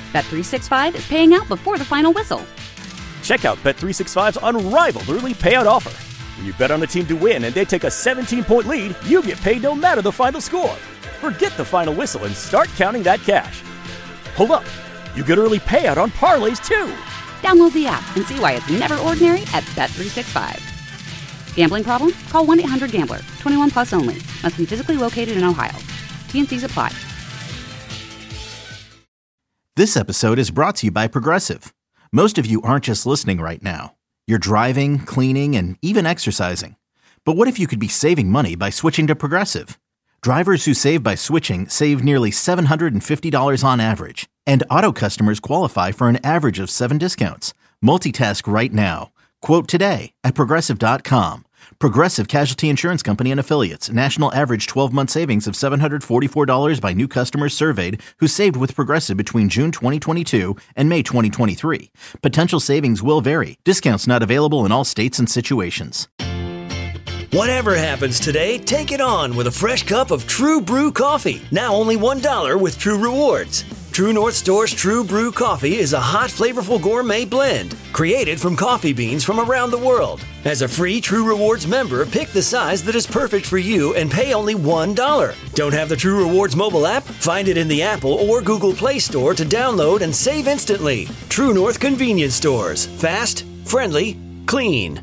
Bet365 is paying out before the final whistle. Check out Bet365's unrivaled early payout offer. When you bet on a team to win and they take a 17-point lead, you get paid no matter the final score. Forget the final whistle and start counting that cash. Hold up. You get early payout on parlays, too. Download the app and see why it's never ordinary at Bet365. Gambling problem? Call 1-800-GAMBLER. 21 plus only. Must be physically located in Ohio. T&Cs apply. This episode is brought to you by Progressive. Most of you aren't just listening right now. You're driving, cleaning, and even exercising. But what if you could be saving money by switching to Progressive? Drivers who save by switching save nearly $750 on average. And auto customers qualify for an average of 7 discounts. Multitask right now. Quote today at Progressive.com. Progressive Casualty Insurance Company and Affiliates. National average 12-month savings of $744 by new customers surveyed who saved with Progressive between June 2022 and May 2023. Potential savings will vary. Discounts not available in all states and situations. Whatever happens today, take it on with a fresh cup of True Brew coffee. Now only $1 with True Rewards. True North Store's True Brew coffee is a hot, flavorful gourmet blend created from coffee beans from around the world. As a free True Rewards member, pick the size that is perfect for you and pay only $1. Don't have the True Rewards mobile app? Find it in the Apple or Google Play Store to download and save instantly. True North Convenience Stores. Fast, friendly, clean.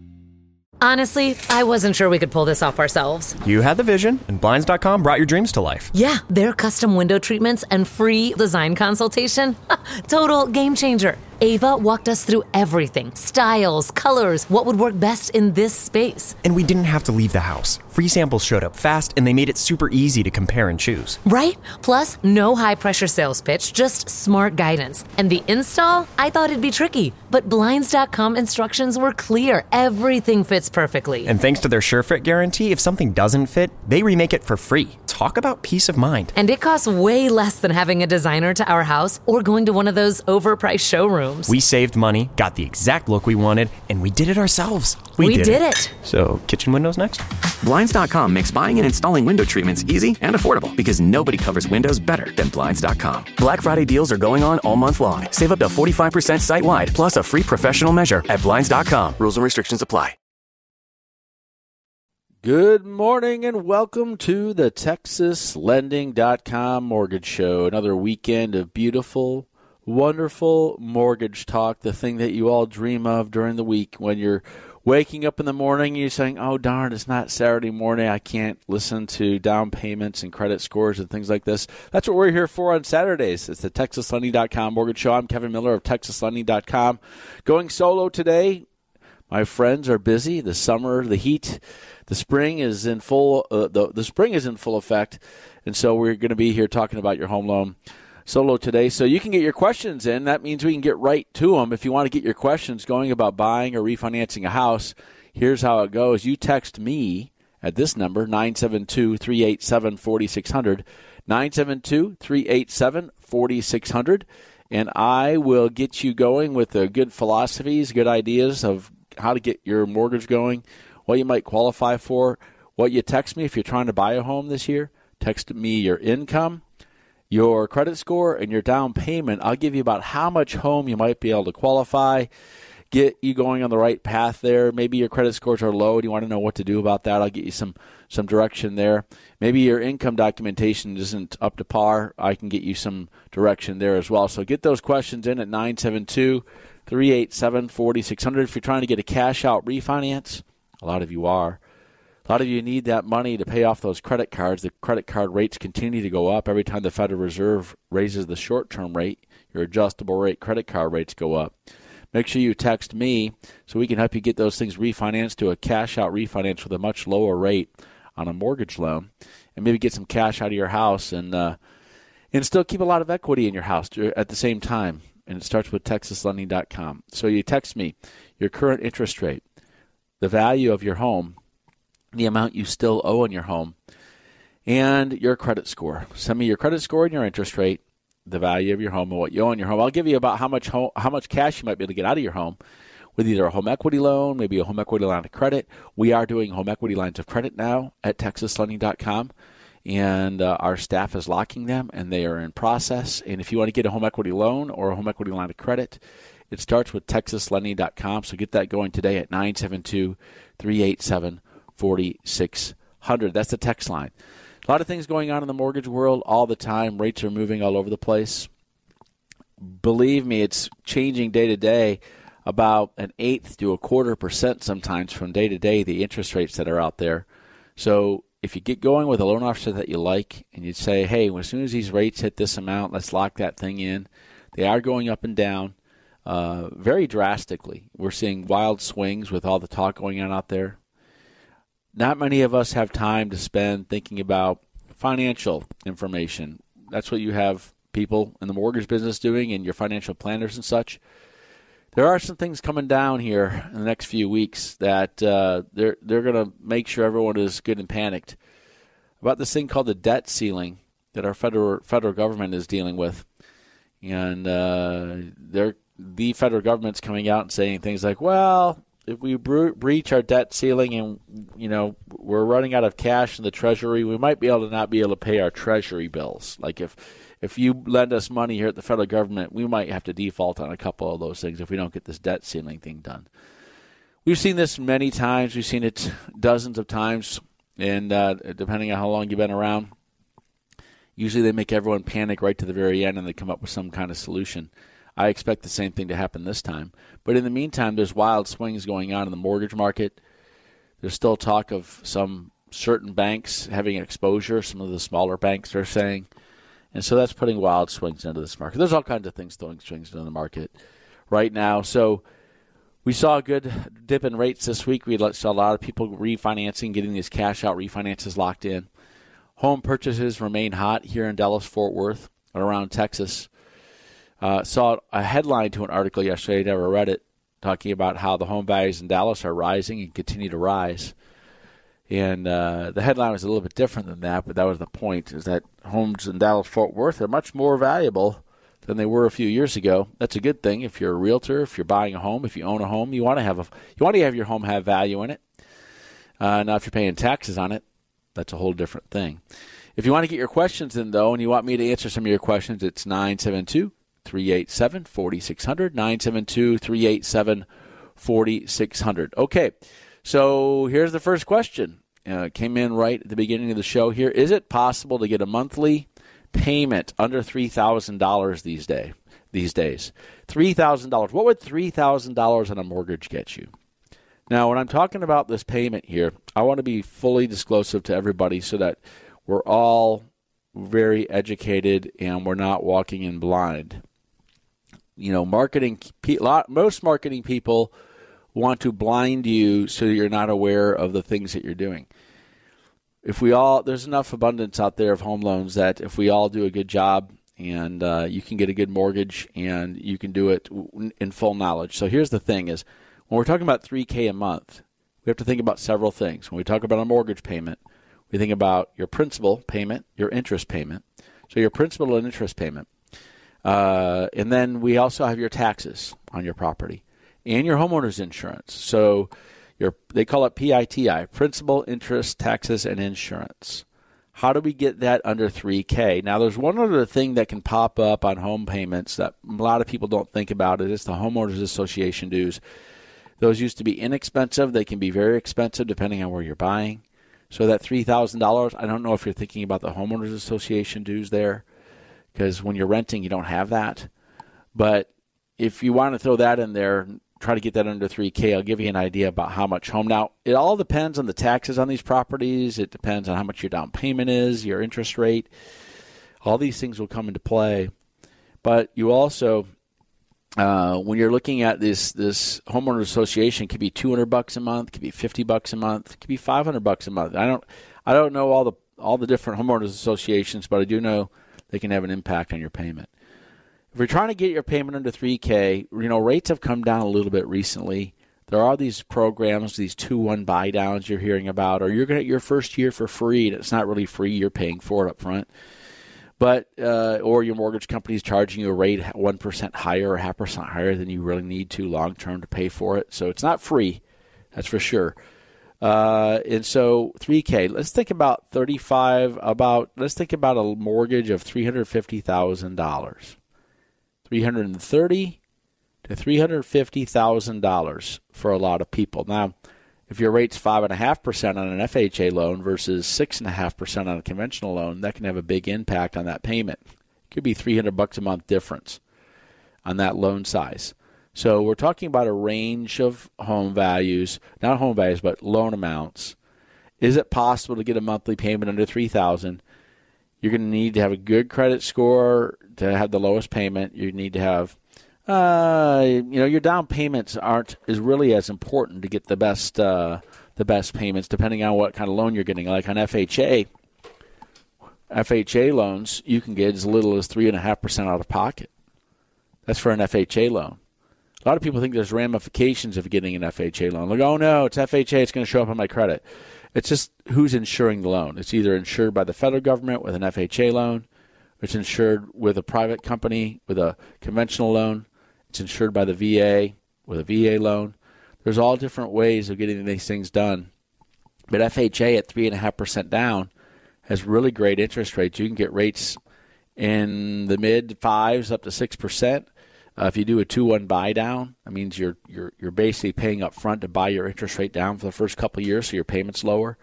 Honestly, I wasn't sure we could pull this off ourselves. You had the vision, and Blinds.com brought your dreams to life. Yeah, their custom window treatments and free design consultation. Total game changer. Ava walked us through everything. Styles, colors, what would work best in this space. And we didn't have to leave the house. Free samples showed up fast, and they made it super easy to compare and choose. Right? Plus, no high-pressure sales pitch, just smart guidance. And the install? I thought it'd be tricky, but Blinds.com instructions were clear. Everything fits perfectly. And thanks to their SureFit guarantee, if something doesn't fit, they remake it for free. Talk about peace of mind. And it costs way less than having a designer to our house or going to one of those overpriced showrooms. We saved money, got the exact look we wanted, and we did it ourselves. We did it. So, kitchen windows next? Blinds.com makes buying and installing window treatments easy and affordable because nobody covers windows better than Blinds.com. Black Friday deals are going on all month long. Save up to 45% site-wide, plus a free professional measure at Blinds.com. Rules and restrictions apply. Good morning and welcome to the TexasLending.com Mortgage Show. Another weekend of beautiful, wonderful mortgage talk, the thing that you all dream of during the week when you're waking up in the morning and you're saying, oh, darn, it's not Saturday morning. I can't listen to down payments and credit scores and things like this. That's what we're here for on Saturdays. It's the TexasLending.com Mortgage Show. I'm Kevin Miller of TexasLending.com. Going solo today. My friends are busy. The summer, the heat, the spring is in full. The spring is in full effect, and so we're going to be here talking about your home loan solo today. So you can get your questions in. That means we can get right to them. If you want to get your questions going about buying or refinancing a house, here's how it goes. You text me at this number 972-387-4600, 972-387-4600, and I will get you going with the good philosophies, good ideas of how to get your mortgage going, what you might qualify for, what you text me if you're trying to buy a home this year. Text me your income, your credit score, and your down payment. I'll give you about how much home you might be able to qualify, get you going on the right path there. Maybe your credit scores are low and you want to know what to do about that. I'll get you some direction there. Maybe your income documentation isn't up to par. I can get you some direction there as well. So get those questions in at 972-387-4600. If you're trying to get a cash-out refinance, a lot of you are. A lot of you need that money to pay off those credit cards. The credit card rates continue to go up. Every time the Federal Reserve raises the short-term rate, your adjustable rate credit card rates go up. Make sure you text me so we can help you get those things refinanced to a cash-out refinance with a much lower rate on a mortgage loan, and maybe get some cash out of your house and still keep a lot of equity in your house at the same time. And it starts with TexasLending.com. So you text me your current interest rate, the value of your home, the amount you still owe on your home, and your credit score. Send me your credit score and your interest rate, the value of your home, and what you owe on your home. I'll give you about how much cash you might be able to get out of your home with either a home equity loan, maybe a home equity line of credit. We are doing home equity lines of credit now at TexasLending.com. and our staff is locking them, and they are in process. And if you want to get a home equity loan or a home equity line of credit, it starts with TexasLending.com. So get that going today at 972-387-4600. That's the text line. A lot of things going on in the mortgage world all the time. Rates are moving all over the place. Believe me, it's changing day to day, about 1/8 to 1/4% sometimes from day to day, the interest rates that are out there. So if you get going with a loan officer that you like and you say, hey, as soon as these rates hit this amount, let's lock that thing in. They are going up and down very drastically. We're seeing wild swings with all the talk going on out there. Not many of us have time to spend thinking about financial information. That's what you have people in the mortgage business doing and your financial planners and such. There are some things coming down here in the next few weeks that they're going to make sure everyone is good and panicked about this thing called the debt ceiling that our federal government is dealing with. And the federal government's coming out and saying things like, well, if we breach our debt ceiling and, we're running out of cash in the Treasury, we might be able to not be able to pay our Treasury bills. Like if you lend us money here at the federal government, we might have to default on a couple of those things if we don't get this debt ceiling thing done. We've seen this many times. We've seen it dozens of times, and depending on how long you've been around, usually they make everyone panic right to the very end and they come up with some kind of solution. I expect the same thing to happen this time. But in the meantime, there's wild swings going on in the mortgage market. There's still talk of some certain banks having exposure, some of the smaller banks are saying. And so that's putting wild swings into this market. There's all kinds of things throwing swings into the market right now. So we saw a good dip in rates this week. We saw a lot of people refinancing, getting these cash-out refinances locked in. Home purchases remain hot here in Dallas-Fort Worth and around Texas. Saw a headline to an article yesterday, never read it, talking about how the home values in Dallas are rising and continue to rise. And the headline was a little bit different than that, but that was the point, is that homes in Dallas-Fort Worth are much more valuable than they were a few years ago. That's a good thing. If you're a realtor, if you're buying a home, if you own a home, you want to have your home have value in it. Now, if you're paying taxes on it, that's a whole different thing. If you want to get your questions in, though, and you want me to answer some of your questions, it's 972-387-4600, 972-387-4600. Okay, so here's the first question. Came in right at the beginning of the show here. Is it possible to get a monthly payment under $3,000 these days? $3,000. What would $3,000 on a mortgage get you? Now, when I'm talking about this payment here, I want to be fully disclosive to everybody so that we're all very educated and we're not walking in blind. Most marketing people want to blind you so you're not aware of the things that you're doing. There's enough abundance out there of home loans that if we all do a good job and you can get a good mortgage and you can do it in full knowledge. So here's the thing is, when we're talking about $3,000 a month, we have to think about several things. When we talk about a mortgage payment, we think about your principal payment, your interest payment. So your principal and interest payment. And then we also have your taxes on your property and your homeowner's insurance. So they call it PITI, principal, interest, taxes, and insurance. How do we get that under $3,000? Now, there's one other thing that can pop up on home payments that a lot of people don't think about. It is the homeowners association dues. Those used to be inexpensive. They can be very expensive depending on where you're buying. So that $3,000, I don't know if you're thinking about the homeowners association dues there, because when you're renting, you don't have that. But if you want to throw that in there, try to get that under $3,000, I'll give you an idea about how much home. Now, it all depends on the taxes on these properties. It depends on how much your down payment is, your interest rate. All these things will come into play. But you also, when you're looking at this homeowner association, it could be $200 a month, it could be $50 a month, it could be $500 a month. I don't know all the different homeowners associations, but I do know they can have an impact on your payment. If you're trying to get your payment under $3,000, rates have come down a little bit recently. There are these programs, these 2-1 buy downs you're hearing about, or you're going to get your first year for free, and it's not really free. You're paying for it up front. But or your mortgage company is charging you a rate 1% higher or 0.5% higher than you really need to long term to pay for it. So it's not free, that's for sure. And so $3K. Let's think about let's think about a mortgage of $350,000. $330,000 to $350,000 for a lot of people. Now, if your rate's 5.5% on an FHA loan versus 6.5% on a conventional loan, that can have a big impact on that payment. It could be $300 a month difference on that loan size. So we're talking about a range of home values, not home values, but loan amounts. Is it possible to get a monthly payment under $3,000? You're going to need to have a good credit score to have the lowest payment. You need to have, your down payments is really as important to get the best payments, depending on what kind of loan you're getting. Like on FHA loans, you can get as little as 3.5% out of pocket. That's for an FHA loan. A lot of people think there's ramifications of getting an FHA loan. Like, oh, no, it's FHA. It's going to show up on my credit. It's just who's insuring the loan. It's either insured by the federal government with an FHA loan, or it's insured with a private company with a conventional loan. It's insured by the VA with a VA loan. There's all different ways of getting these things done. But FHA at 3.5% down has really great interest rates. You can get rates in the mid-5s up to 6%. If you do a 2-1 buy down, that means you're basically paying up front to buy your interest rate down for the first couple of years, so your payment's lower.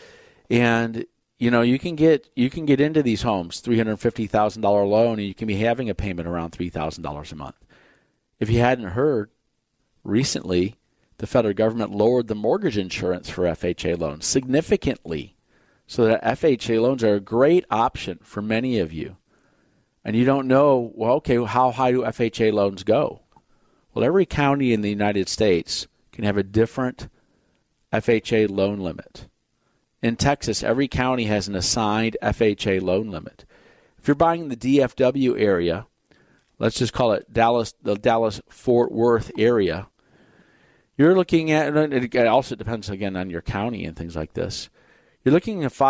And you can get into these homes, $350,000 loan, and you can be having a payment around $3,000 a month. If you hadn't heard, recently the federal government lowered the mortgage insurance for FHA loans significantly, so that FHA loans are a great option for many of you. And you don't know, how high do FHA loans go? Well, every county in the United States can have a different FHA loan limit. In Texas, every county has an assigned FHA loan limit. If you're buying in the DFW area, let's just call it the Dallas-Fort Worth area, you're looking at, it also depends, again, on your county and things like this. You're looking at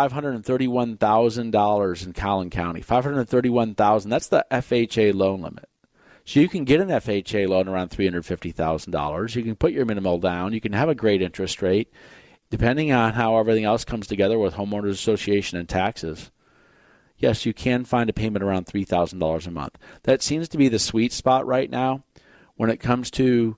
$531,000 in Collin County. $531,000. That's the FHA loan limit. So you can get an FHA loan around $350,000. You can put your minimal down. You can have a great interest rate, depending on how everything else comes together with homeowners association and taxes. Yes, you can find a payment around $3,000 a month. That seems to be the sweet spot right now when it comes to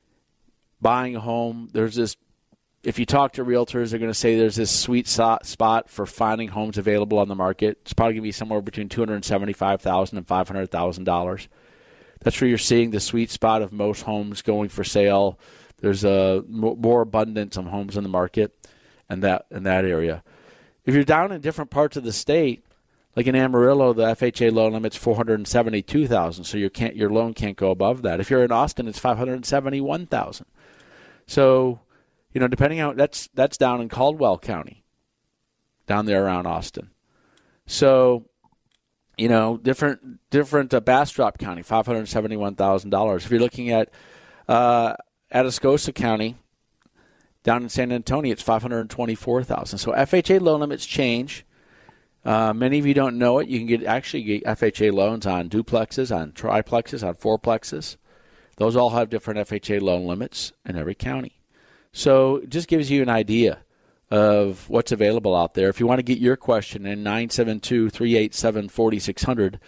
buying a home. If you talk to realtors, they're going to say there's this sweet spot for finding homes available on the market. It's probably going to be somewhere between $275,000 and $500,000. That's where you're seeing the sweet spot of most homes going for sale. There's a more abundance of homes in the market in that area. If you're down in different parts of the state, like in Amarillo, the FHA loan limit's $472,000, so your loan can't go above that. If you're in Austin, it's $571,000. So, depending on that's down in Caldwell County, down there around Austin. So, different Bastrop County, $571,000. If you're looking at Atascosa County, down in San Antonio, it's $524,000. So FHA loan limits change. Many of you don't know it. You can get FHA loans on duplexes, on triplexes, on fourplexes. Those all have different FHA loan limits in every county. So it just gives you an idea of what's available out there. If you want to get your question in, 972-387-4600,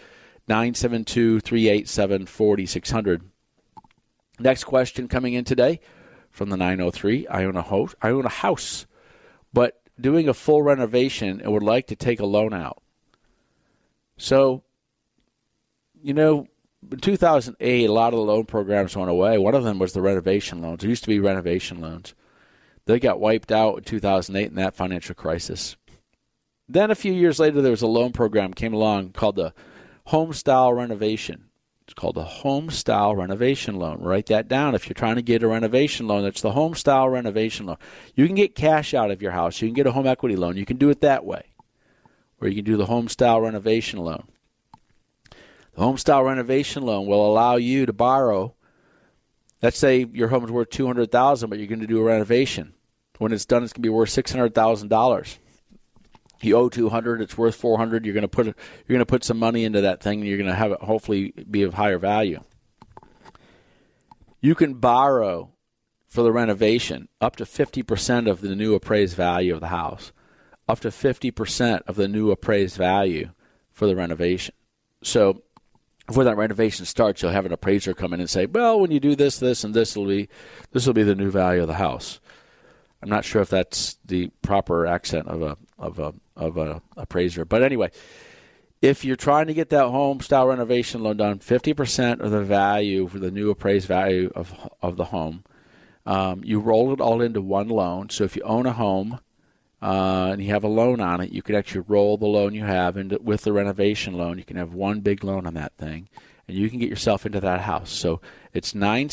972-387-4600. Next question coming in today from the 903. I own a house, but doing a full renovation and would like to take a loan out. So, in 2008, a lot of the loan programs went away. One of them was the renovation loans. There used to be renovation loans. They got wiped out in 2008 in that financial crisis. Then a few years later, there was a loan program came along called the Home Style Renovation. It's called the Home Style Renovation Loan. Write that down. If you're trying to get a renovation loan, that's the Home Style Renovation Loan. You can get cash out of your house. You can get a home equity loan. You can do it that way. Or you can do the Home Style Renovation Loan. The Home Style Renovation Loan will allow you to borrow. Let's say your home's worth $200,000, but you're going to do a renovation. When it's done, it's going to be worth $600,000. You owe $200,000, it's worth $400,000. You're going to put some money into that thing, and you're going to have it hopefully be of higher value. You can borrow for the renovation, up to 50% of the new appraised value of the house, up to 50% of the new appraised value for the renovation. So before that renovation starts, you'll have an appraiser come in and say, well, when you do this, this, and this will be the new value of the house. I'm not sure if that's the proper accent of a appraiser. But anyway, if you're trying to get that home style renovation loan done, 50% of the value for the new appraised value of the home, you roll it all into one loan. So if you own a home and you have a loan on it, you can actually roll the loan you have with the renovation loan. You can have one big loan on that thing, and you can get yourself into that house. So it's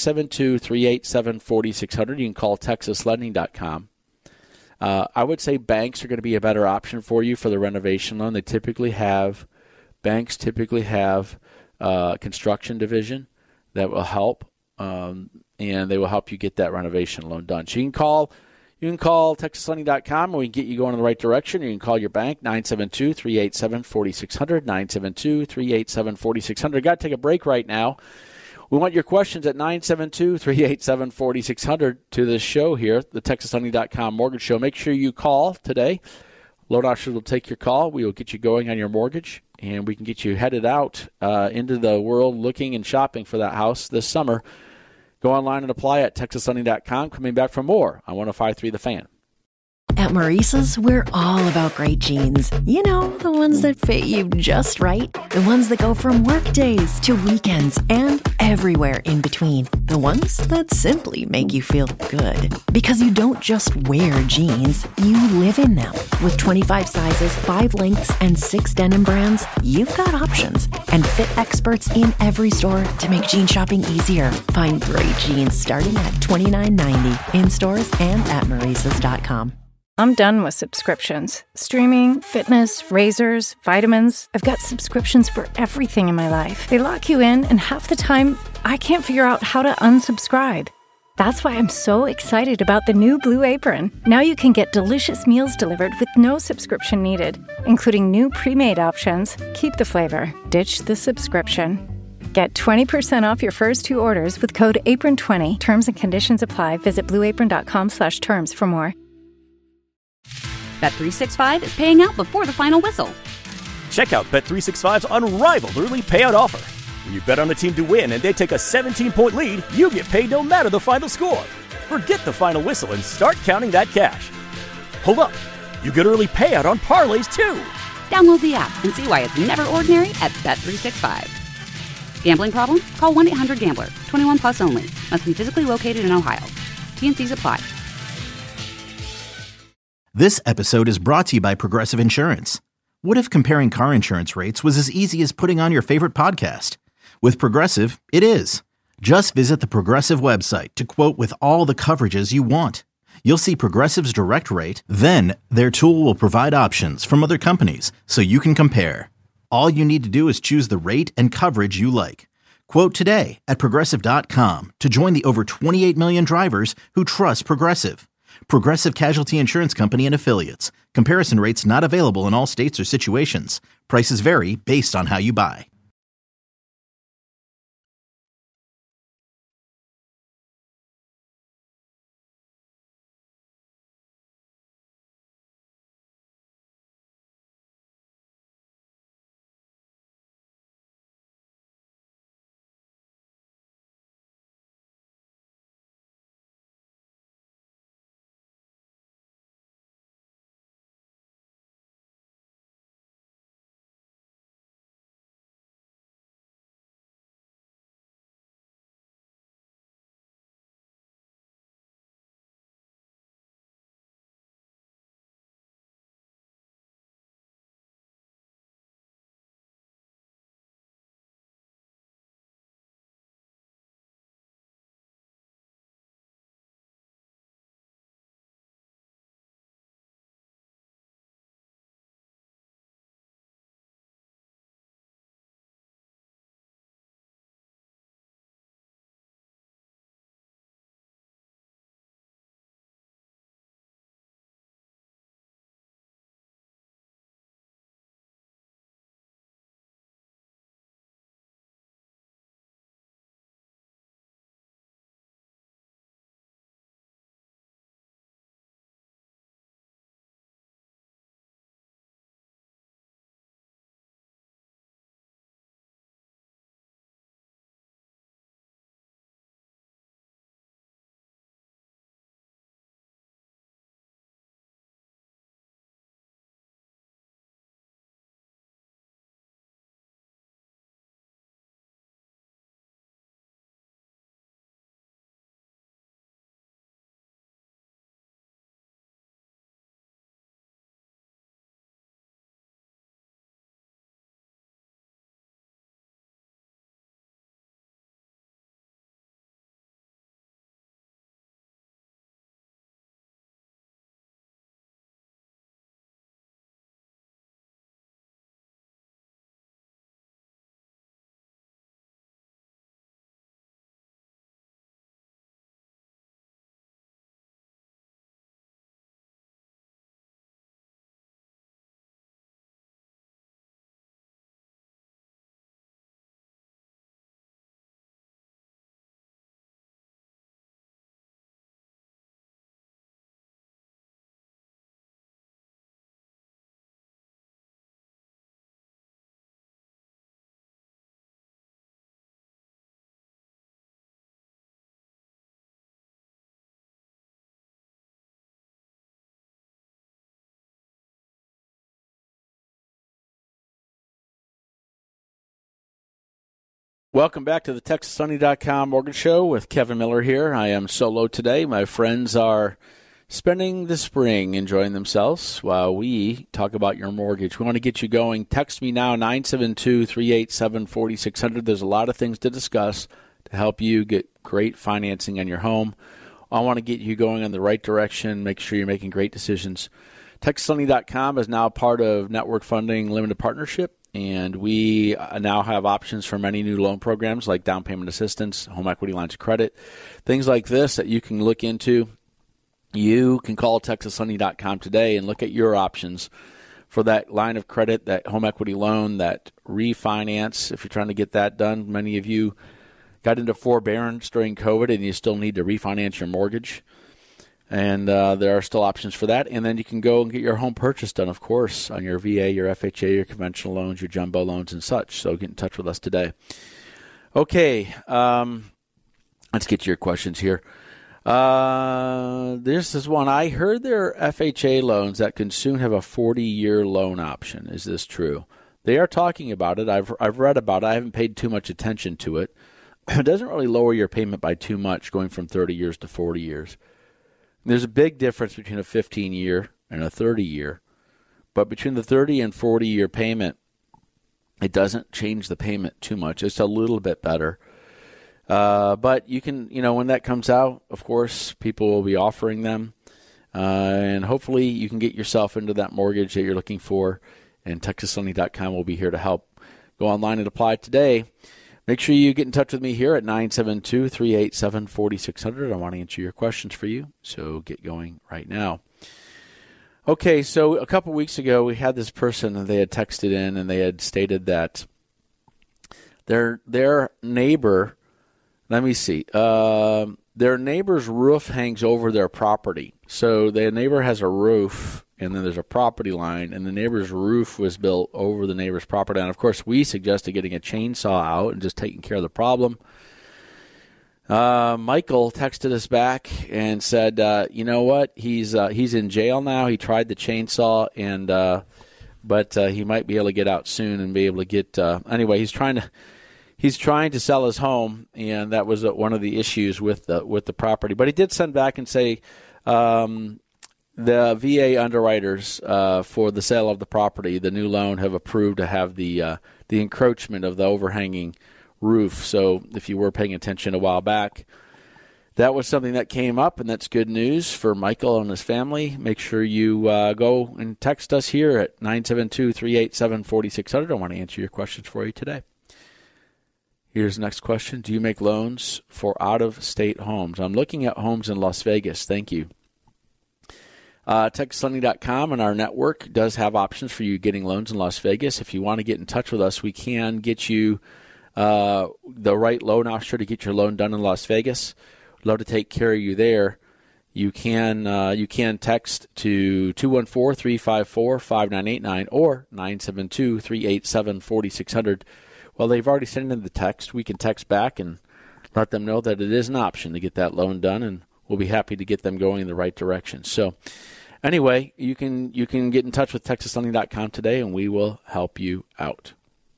972-387-4600. You can call TexasLending.com. I would say banks are going to be a better option for you for the renovation loan. Banks typically have a construction division that will help, and they will help you get that renovation loan done. So you can call TexasLending.com, and we can get you going in the right direction. You can call your bank, 972-387-4600, 972-387-4600. Got to take a break right now. We want your questions at 972-387-4600 to this show here, the TexasLending.com Mortgage Show. Make sure you call today. Loan officers will take your call. We will get you going on your mortgage, and we can get you headed out into the world looking and shopping for that house this summer. Go online and apply at TexasLending.com. Coming back for more on 105.3 The Fan. At Maurice's, we're all about great jeans. You know, the ones that fit you just right. The ones that go from work days to weekends and everywhere in between. The ones that simply make you feel good. Because you don't just wear jeans, you live in them. With 25 sizes, 5 lengths, and 6 denim brands, you've got options. And fit experts in every store to make jean shopping easier. Find great jeans starting at $29.90 in stores and at Maurices.com. I'm done with subscriptions. Streaming, fitness, razors, vitamins. I've got subscriptions for everything in my life. They lock you in, and half the time, I can't figure out how to unsubscribe. That's why I'm so excited about the new Blue Apron. Now you can get delicious meals delivered with no subscription needed, including new pre-made options. Keep the flavor. Ditch the subscription. Get 20% off your first 2 orders with code APRON20. Terms and conditions apply. Visit blueapron.com/terms for more. Bet365 is paying out before the final whistle. Check out Bet365's unrivaled early payout offer. When you bet on a team to win and they take a 17-point lead, you get paid no matter the final score. Forget the final whistle and start counting that cash. Hold up. You get early payout on parlays, too. Download the app and see why it's never ordinary at Bet365. Gambling problem? Call 1-800-GAMBLER. 21 plus only. Must be physically located in Ohio. T&Cs apply. This episode is brought to you by Progressive Insurance. What if comparing car insurance rates was as easy as putting on your favorite podcast? With Progressive, it is. Just visit the Progressive website to quote with all the coverages you want. You'll see Progressive's direct rate, then their tool will provide options from other companies so you can compare. All you need to do is choose the rate and coverage you like. Quote today at Progressive.com to join the over 28 million drivers who trust Progressive. Progressive Casualty Insurance Company and Affiliates. Comparison rates not available in all states or situations. Prices vary based on how you buy. Welcome back to the TexasSunny.com Mortgage Show with Kevin Miller here. I am solo today. My friends are spending the spring enjoying themselves while we talk about your mortgage. We want to get you going. Text me now, 972-387-4600. There's a lot of things to discuss to help you get great financing on your home. I want to get you going in the right direction, make sure you're making great decisions. TexasSunny.com is now part of Network Funding Limited Partnership. And we now have options for many new loan programs like down payment assistance, home equity lines of credit, things like this that you can look into. You can call TexasSunny.com today and look at your options for that line of credit, that home equity loan, that refinance. If you're trying to get that done, many of you got into forbearance during COVID and you still need to refinance your mortgage. And there are still options for that. And then you can go and get your home purchase done, of course, on your VA, your FHA, your conventional loans, your jumbo loans, and such. So get in touch with us today. Okay, let's get to your questions here. This is one. I heard there are FHA loans that can soon have a 40-year loan option. Is this true? They are talking about it. I've read about it. I haven't paid too much attention to it. It doesn't really lower your payment by too much, going from 30 years to 40 years. There's a big difference between a 15-year and a 30-year. But between the 30 and 40-year payment, it doesn't change the payment too much. It's a little bit better. But you can, when that comes out, of course, people will be offering them. And hopefully you can get yourself into that mortgage that you're looking for. And TexasSunny.com will be here to help. Go online and apply today. Make sure you get in touch with me here at 972-387-4600. I want to answer your questions for you, so get going right now. Okay, so a couple weeks ago, we had this person, and they had texted in, and they had stated that their neighbor, their neighbor's roof hangs over their property. So their neighbor has a roof, and then there's a property line, and the neighbor's roof was built over the neighbor's property. And, of course, we suggested getting a chainsaw out and just taking care of the problem. Michael texted us back and said, you know what, he's in jail now. He tried the chainsaw, but he might be able to get out soon and be able to get anyway, he's trying to sell his home, and that was one of the issues with the property. But he did send back and say the VA underwriters for the sale of the property, the new loan, have approved to have the encroachment of the overhanging roof. So if you were paying attention a while back, that was something that came up, and that's good news for Michael and his family. Make sure you go and text us here at 972-387-4600. I want to answer your questions for you today. Here's the next question. Do you make loans for out-of-state homes? I'm looking at homes in Las Vegas. Thank you. TexasSunny.com and our network does have options for you getting loans in Las Vegas. If you want to get in touch with us, we can get you the right loan officer to get your loan done in Las Vegas. We'd love to take care of you there. You can text to 214-354-5989 or 972-387-4600. Well, they've already sent in the text. We can text back and let them know that it is an option to get that loan done, and we'll be happy to get them going in the right direction. So anyway, you can get in touch with TexasSunny.com today, and we will help you out.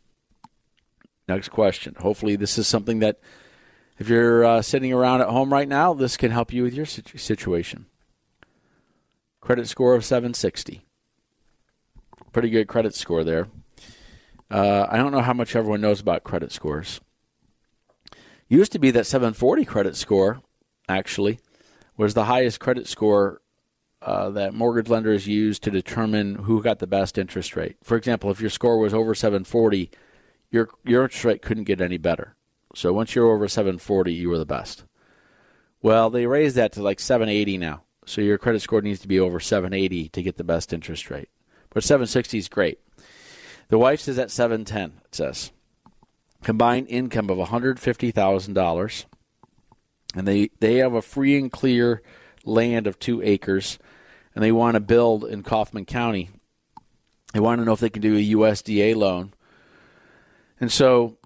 Next question. Hopefully this is something that if you're sitting around at home right now, this can help you with your situation. Credit score of 760. Pretty good credit score there. I don't know how much everyone knows about credit scores. Used to be that 740 credit score, actually, was the highest credit score that mortgage lenders use to determine who got the best interest rate. For example, if your score was over 740, your interest rate couldn't get any better. So once you're over 740, you were the best. Well, they raised that to like 780 now. So your credit score needs to be over 780 to get the best interest rate. But 760 is great. The wife's is at 710, it says. Combined income of $150,000. And they have a free and clear land of 2 acres, and they want to build in Kaufman County. They want to know if they can do a USDA loan. And so,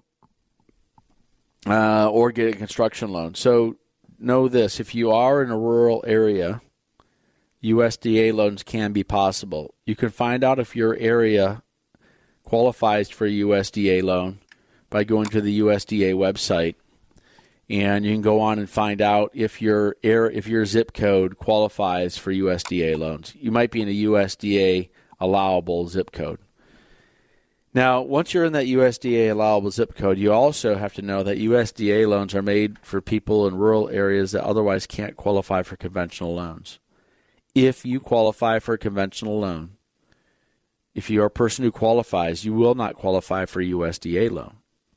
or get a construction loan. So know this, if you are in a rural area, USDA loans can be possible. You can find out if your area qualifies for a USDA loan by going to the USDA website, and you can go on and find out if your zip code qualifies for USDA loans. You might be in a USDA allowable zip code. Now, once you're in that USDA allowable zip code, you also have to know that USDA loans are made for people in rural areas that otherwise can't qualify for conventional loans. If you qualify for a conventional loan, if you're a person who qualifies, you will not qualify for a USDA loan.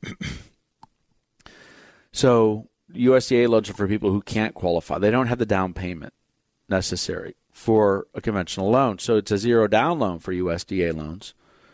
So USDA loans are for people who can't qualify. They don't have the down payment necessary for a conventional loan. So it's a zero down loan for USDA loans.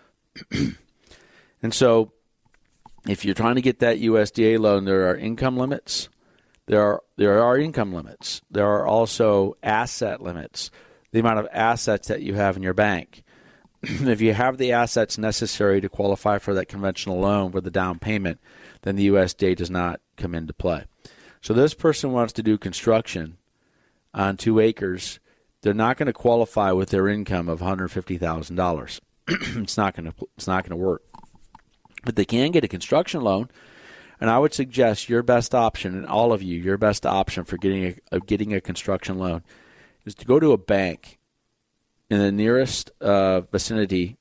And so if you're trying to get that USDA loan, there are income limits. There are income limits. There are also asset limits, the amount of assets that you have in your bank. If you have the assets necessary to qualify for that conventional loan with the down payment, then the USDA does not come into play. So this person wants to do construction on 2 acres. They're not going to qualify with their income of $150,000. It's not going to work. But they can get a construction loan, and I would suggest your best option, and all of you, your best option for getting a construction loan is to go to a bank in the nearest vicinity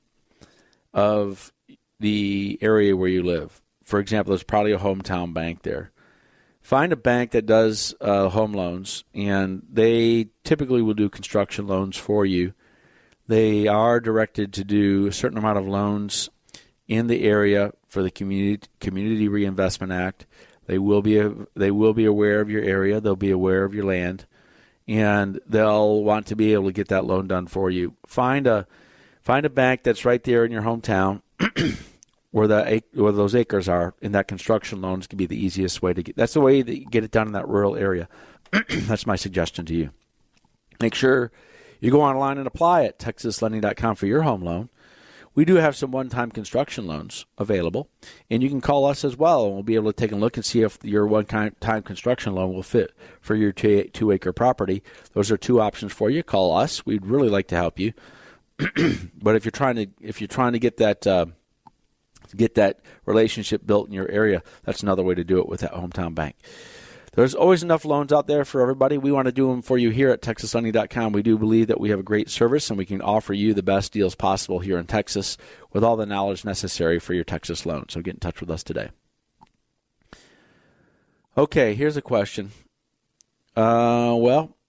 of the area where you live. For example, there's probably a hometown bank there. Find a bank that does home loans, and they typically will do construction loans for you. They are directed to do a certain amount of loans in the area for the Community Reinvestment Act. They will be aware of your area. They'll be aware of your land, and they'll want to be able to get that loan done for you. Find a bank that's right there in your hometown where those acres are, and that construction loans can be the easiest way to get. That's the way that you get it done in that rural area. That's my suggestion to you. Make sure you go online and apply at TexasLending.com for your home loan. We do have some one-time construction loans available, and you can call us as well, and we'll be able to take a look and see if your one-time construction loan will fit for your 2-acre property. Those are 2 options for you. Call us. We'd really like to help you. But if you're trying to get that relationship built in your area, that's another way to do it with that hometown bank. There's always enough loans out there for everybody. We want to do them for you here at TexasLending.com. We do believe that we have a great service, and we can offer you the best deals possible here in Texas with all the knowledge necessary for your Texas loan. So get in touch with us today. Okay, here's a question. Well,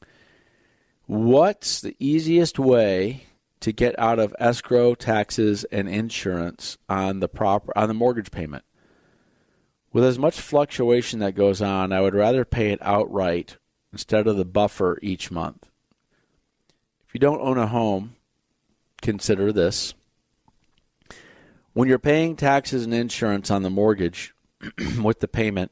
what's the easiest way to get out of escrow, taxes, and insurance on the mortgage payment? With as much fluctuation that goes on, I would rather pay it outright instead of the buffer each month. If you don't own a home, consider this. When you're paying taxes and insurance on the mortgage with the payment,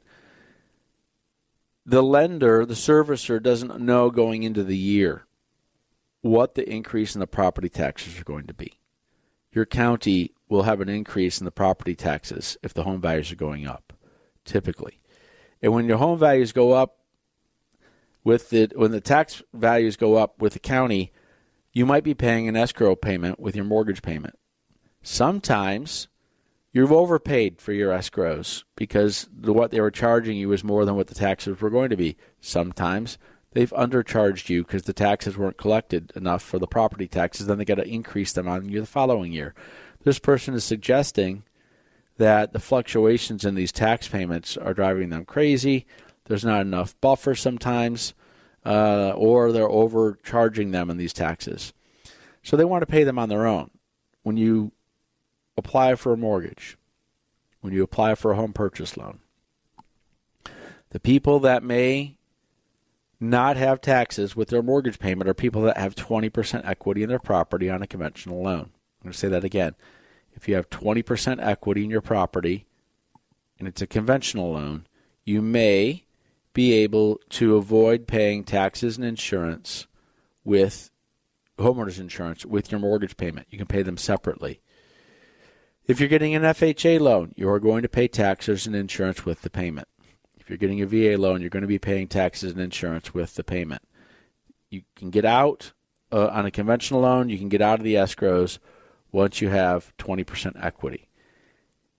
the lender, the servicer, doesn't know going into the year what the increase in the property taxes are going to be. Your county will have an increase in the property taxes if the home values are going up, typically. And when your home values go up, when the tax values go up with the county, you might be paying an escrow payment with your mortgage payment. Sometimes you've overpaid for your escrows because what they were charging you was more than what the taxes were going to be. Sometimes they've undercharged you because the taxes weren't collected enough for the property taxes. Then they got to increase them on you the following year. This person is suggesting that the fluctuations in these tax payments are driving them crazy. There's not enough buffer sometimes, or they're overcharging them in these taxes. So they want to pay them on their own. When you apply for a mortgage, when you apply for a home purchase loan, the people that may not have taxes with their mortgage payment are people that have 20% equity in their property on a conventional loan. I'm going to say that again. If you have 20% equity in your property and it's a conventional loan, you may be able to avoid paying taxes and insurance with homeowners insurance with your mortgage payment. You can pay them separately. If you're getting an FHA loan, you are going to pay taxes and insurance with the payment. If you're getting a VA loan, you're going to be paying taxes and insurance with the payment. You can get out on a conventional loan. You can get out of the escrows once you have 20% equity.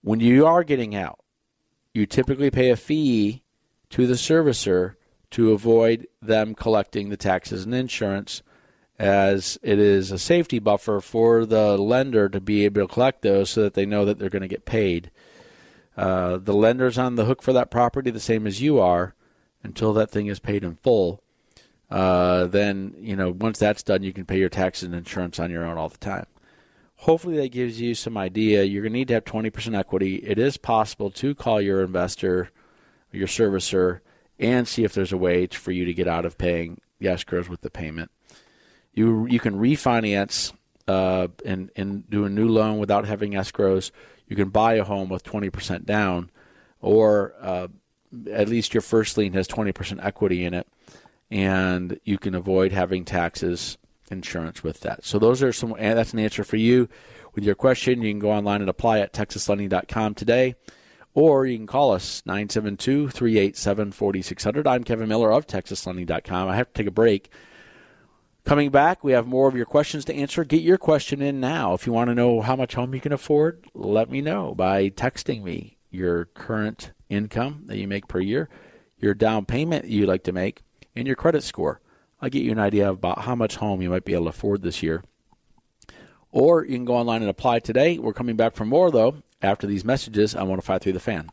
When you are getting out, you typically pay a fee to the servicer to avoid them collecting the taxes and insurance, as it is a safety buffer for the lender to be able to collect those so that they know that they're going to get paid. The lender's on the hook for that property the same as you are until that thing is paid in full. Then, once that's done, you can pay your taxes and insurance on your own all the time. Hopefully that gives you some idea. You're going to need to have 20% equity. It is possible to call your investor, your servicer, and see if there's a way for you to get out of paying the escrows with the payment. You can refinance and do a new loan without having escrows. You can buy a home with 20% down, or at least your first lien has 20% equity in it, and you can avoid having taxes, insurance with that. So those are that's an answer for you with your question. You can go online and apply at texaslending.com today, or you can call us 972-387-4600. I'm Kevin Miller of texaslending.com. I have to take a break. Coming back, we have more of your questions to answer. Get your question in now. If you want to know how much home you can afford, let me know by texting me your current income that you make per year, your down payment you'd like to make, and your credit score. I'll get you an idea about how much home you might be able to afford this year. Or you can go online and apply today. We're coming back for more, though, after these messages on 105.3 The Fan.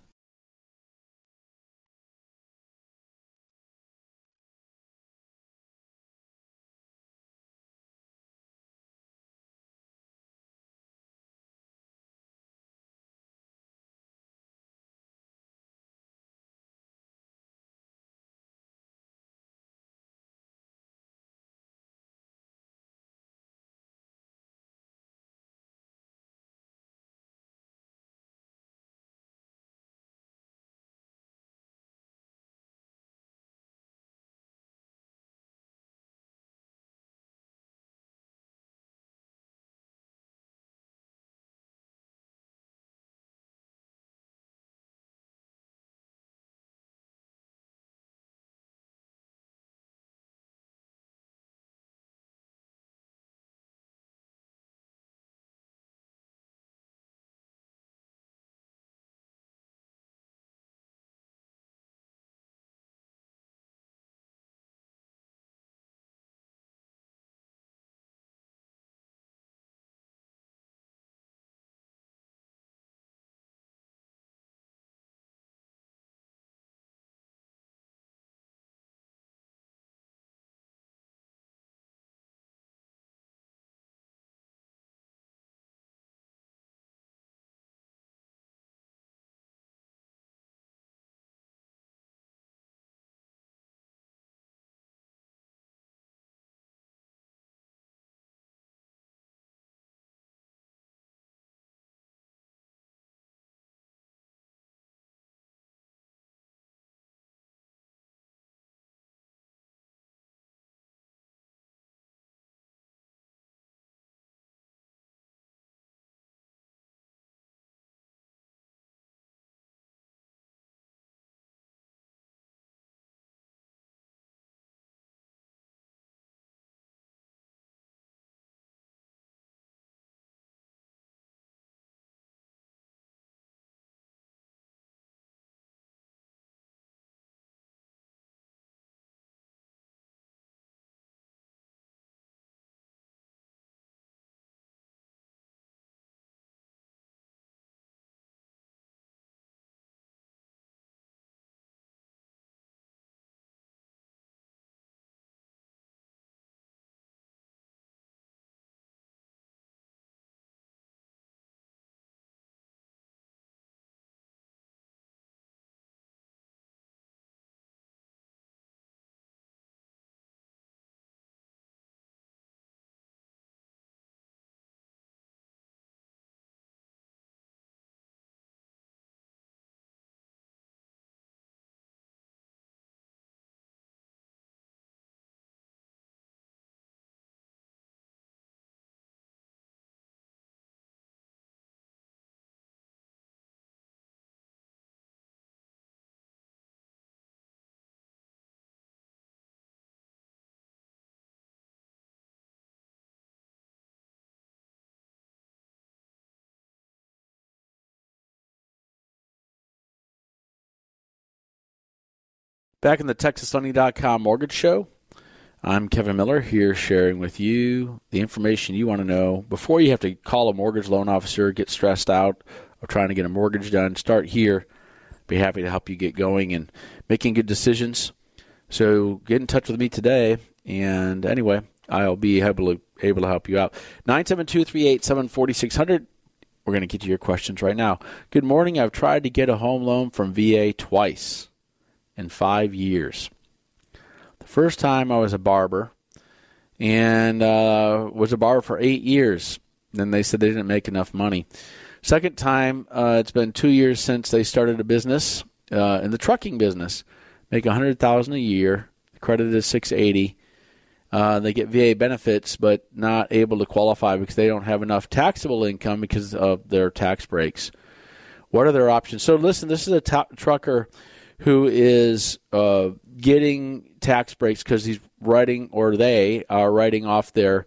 Back in the TexasLending.com Mortgage Show, I'm Kevin Miller here sharing with you the information you want to know before you have to call a mortgage loan officer, get stressed out of trying to get a mortgage done. Start here. Be happy to help you get going and making good decisions. So get in touch with me today. And anyway, I'll be able to help you out. 972-387-4600. We're going to get to your questions right now. Good morning. I've tried to get a home loan from VA twice in 5 years. The first time I was a barber and was a barber for 8 years. Then they said they didn't make enough money. Second time, it's been 2 years since they started a business in the trucking business. Make $100,000 a year. Credit is $680. They get VA benefits, but not able to qualify because they don't have enough taxable income because of their tax breaks. What are their options? So listen, this is a trucker who is getting tax breaks because they are writing off their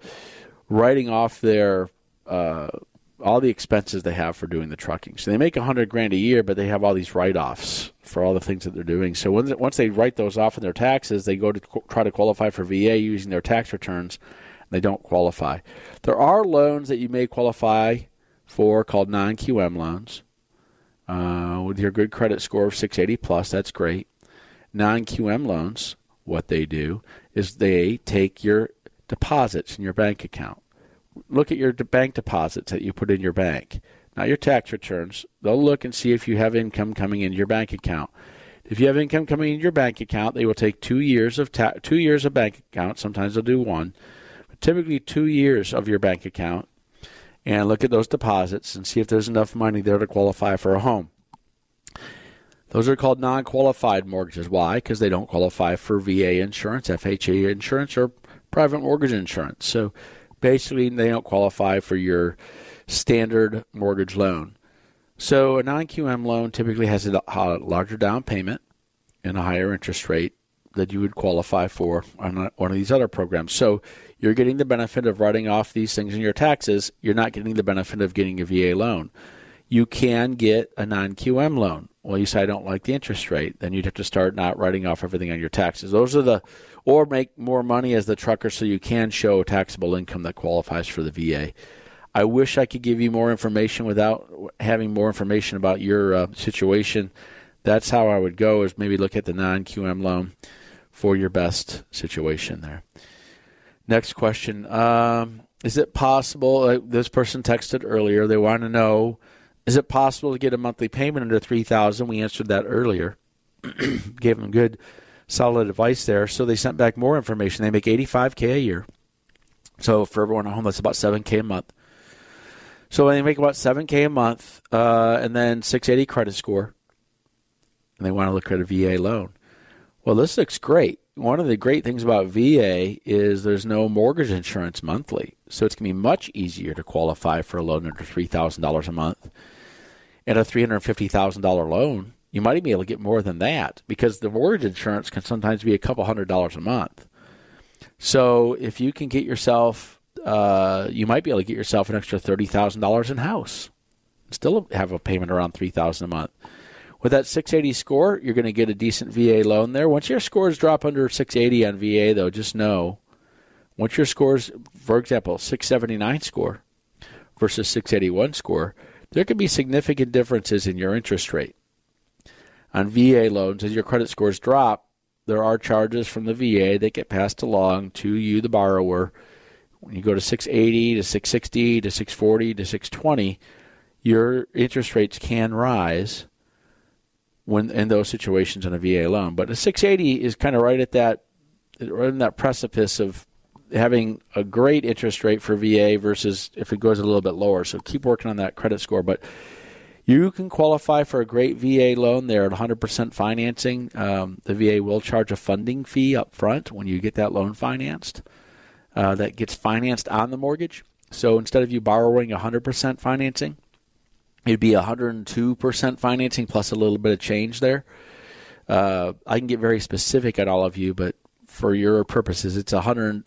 all the expenses they have for doing the trucking. So they make $100,000 a year, but they have all these write-offs for all the things that they're doing. So once they write those off in their taxes, they go to try to qualify for VA using their tax returns, and they don't qualify. There are loans that you may qualify for called non-QM loans. With your good credit score of 680 plus, that's great. Non-QM loans, what they do is they take your deposits in your bank account. Look at your bank deposits that you put in your bank, not your tax returns. They'll look and see if you have income coming into your bank account. If you have income coming into your bank account, they will take 2 years of bank account. Sometimes they'll do one, but typically 2 years of your bank account, and look at those deposits and see if there's enough money there to qualify for a home. Those are called non-qualified mortgages. Why? Because they don't qualify for VA insurance, FHA insurance, or private mortgage insurance. So basically, they don't qualify for your standard mortgage loan. So a non-QM loan typically has a larger down payment and a higher interest rate that you would qualify for on one of these other programs. So you're getting the benefit of writing off these things in your taxes. You're not getting the benefit of getting a VA loan. You can get a non-QM loan. Well, you say, I don't like the interest rate. Then you'd have to start not writing off everything on your taxes. Or make more money as the trucker so you can show taxable income that qualifies for the VA. I wish I could give you more information without having more information about your situation. That's how I would go, is maybe look at the non-QM loan for your best situation there. Next question. Is it possible, this person texted earlier, they want to know, is it possible to get a monthly payment under $3,000? We answered that earlier. Gave them good, solid advice there. So they sent back more information. They make $85K a year. So for everyone at home, that's about $7K a month. So they make about $7K a month, and then 680 credit score, and they want to look at a VA loan. Well, this looks great. One of the great things about VA is there's no mortgage insurance monthly, so it's going to be much easier to qualify for a loan under $3,000 a month. And a $350,000 loan, you might even be able to get more than that because the mortgage insurance can sometimes be a couple $100 a month. So if you can get yourself, you might be able to get yourself an extra $30,000 in house. Still have a payment around $3,000 a month. With that 680 score, you're going to get a decent VA loan there. Once your scores drop under 680 on VA, though, just know, once your scores, for example, 679 score versus 681 score, there could be significant differences in your interest rate. On VA loans, as your credit scores drop, there are charges from the VA that get passed along to you, the borrower. When you go to 680 to 660 to 640 to 620, your interest rates can rise when in those situations in a VA loan. But a 680 is kind of right in that precipice of having a great interest rate for VA versus if it goes a little bit lower. So keep working on that credit score. But you can qualify for a great VA loan there at 100% financing. The VA will charge a funding fee up front when you get that loan financed. That gets financed on the mortgage. So instead of you borrowing 100% financing, it'd be 102% financing plus a little bit of change there. I can get very specific at all of you, but for your purposes, it's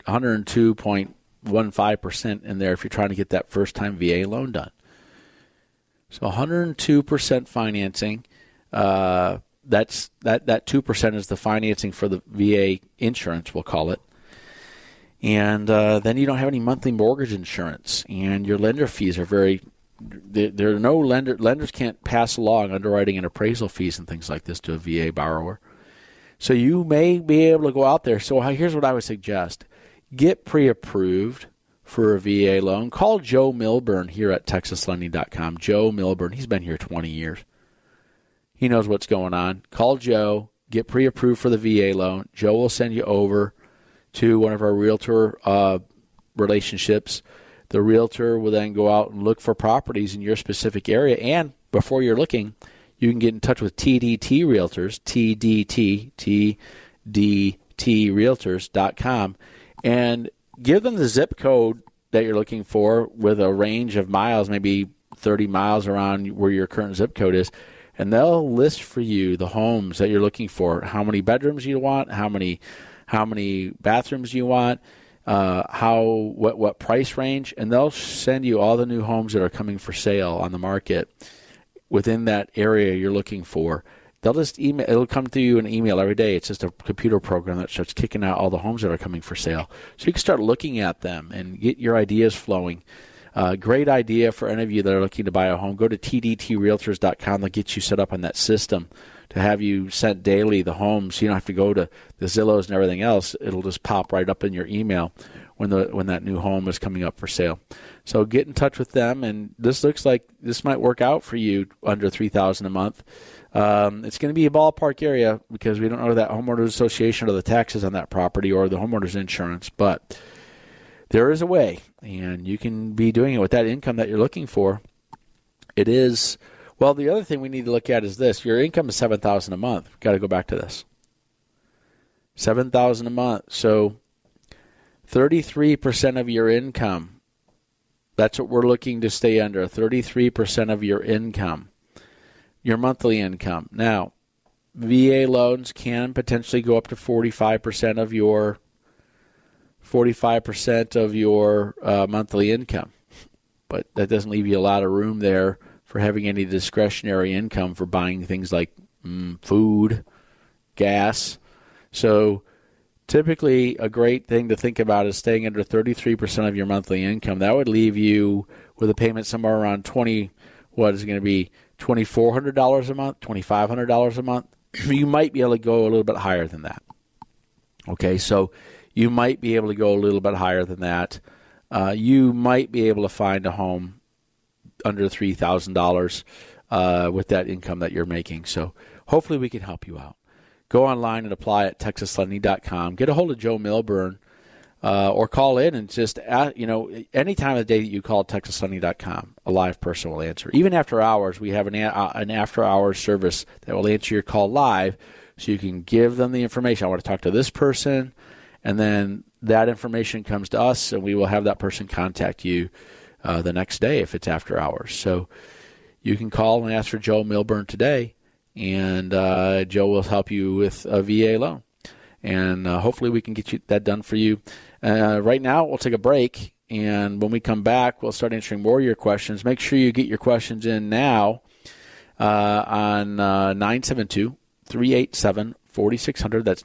102.15% in there if you're trying to get that first-time VA loan done. So 102% financing. that 2% is the financing for the VA insurance, we'll call it. And then you don't have any monthly mortgage insurance, and your lender fees are there are no lenders can't pass along underwriting and appraisal fees and things like this to a VA borrower. So you may be able to go out there. So here's what I would suggest. Get pre-approved for a VA loan. Call Joe Milburn here at TexasLending.com. Joe Milburn, he's been here 20 years. He knows what's going on. Call Joe. Get pre-approved for the VA loan. Joe will send you over to one of our realtor relationships. The realtor will then go out and look for properties in your specific area. And before you're looking, you can get in touch with TDT Realtors, TDT Realtors.com, and give them the zip code that you're looking for with a range of miles, maybe 30 miles around where your current zip code is. And they'll list for you the homes that you're looking for, how many bedrooms you want, how many bathrooms you want, what price range, and they'll send you all the new homes that are coming for sale on the market within that area you're looking for. They'll just email. It'll come to you an email every day. It's just a computer program that starts kicking out all the homes that are coming for sale. So you can start looking at them and get your ideas flowing. Great idea for any of you that are looking to buy a home. Go to tdtrealtors.com. They'll get you set up on that system to have you sent daily the homes. You don't have to go to the Zillows and everything else. It'll just pop right up in your email when that new home is coming up for sale. So get in touch with them, and this looks like this might work out for you under $3,000 a month. It's going to be a ballpark area because we don't know that homeowners association or the taxes on that property or the homeowners insurance, but there is a way, and you can be doing it with that income that you're looking for. It is. Well, the other thing we need to look at is this. Your income is $7,000 a month. We've got to go back to this. $7,000 a month. So 33% of your income. That's what we're looking to stay under. 33% of your income, your monthly income. Now, VA loans can potentially go up to 45% of your monthly income, but that doesn't leave you a lot of room there for having any discretionary income for buying things like food, gas. So typically a great thing to think about is staying under 33% of your monthly income. That would leave you with a payment somewhere around $2,400 a month, $2,500 a month. You might be able to go a little bit higher than that. Okay, so you might be able to go a little bit higher than that. You might be able to find a home under $3,000 with that income that you're making. So hopefully we can help you out. Go online and apply at TexasLending.com. Get a hold of Joe Milburn or call in and just, any time of the day that you call TexasLending.com, a live person will answer. Even after hours, we have an after-hours service that will answer your call live, so you can give them the information. I want to talk to this person, and then that information comes to us, and we will have that person contact you the next day if it's after hours. So you can call and ask for Joe Milburn today, and Joe will help you with a VA loan. And hopefully we can get that done for you. Right now, we'll take a break, and when we come back, we'll start answering more of your questions. Make sure you get your questions in now on 972-387-4600. That's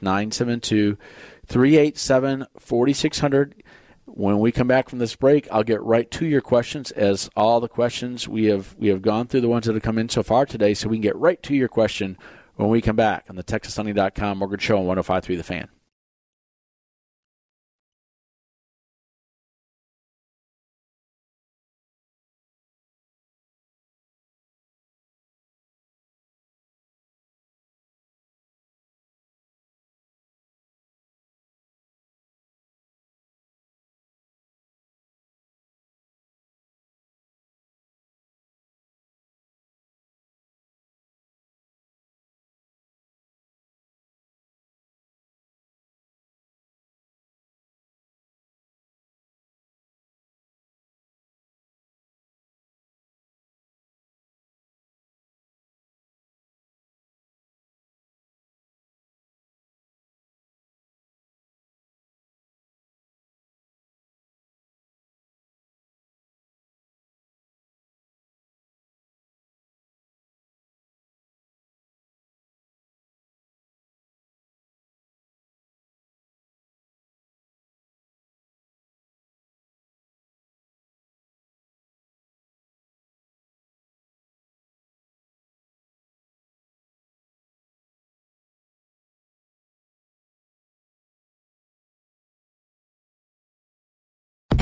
972-387-4600. When we come back from this break, I'll get right to your questions, as all the questions we have gone through the ones that have come in so far today, so we can get right to your question when we come back on the TexasLending.com Mortgage Show on 105.3 The Fan.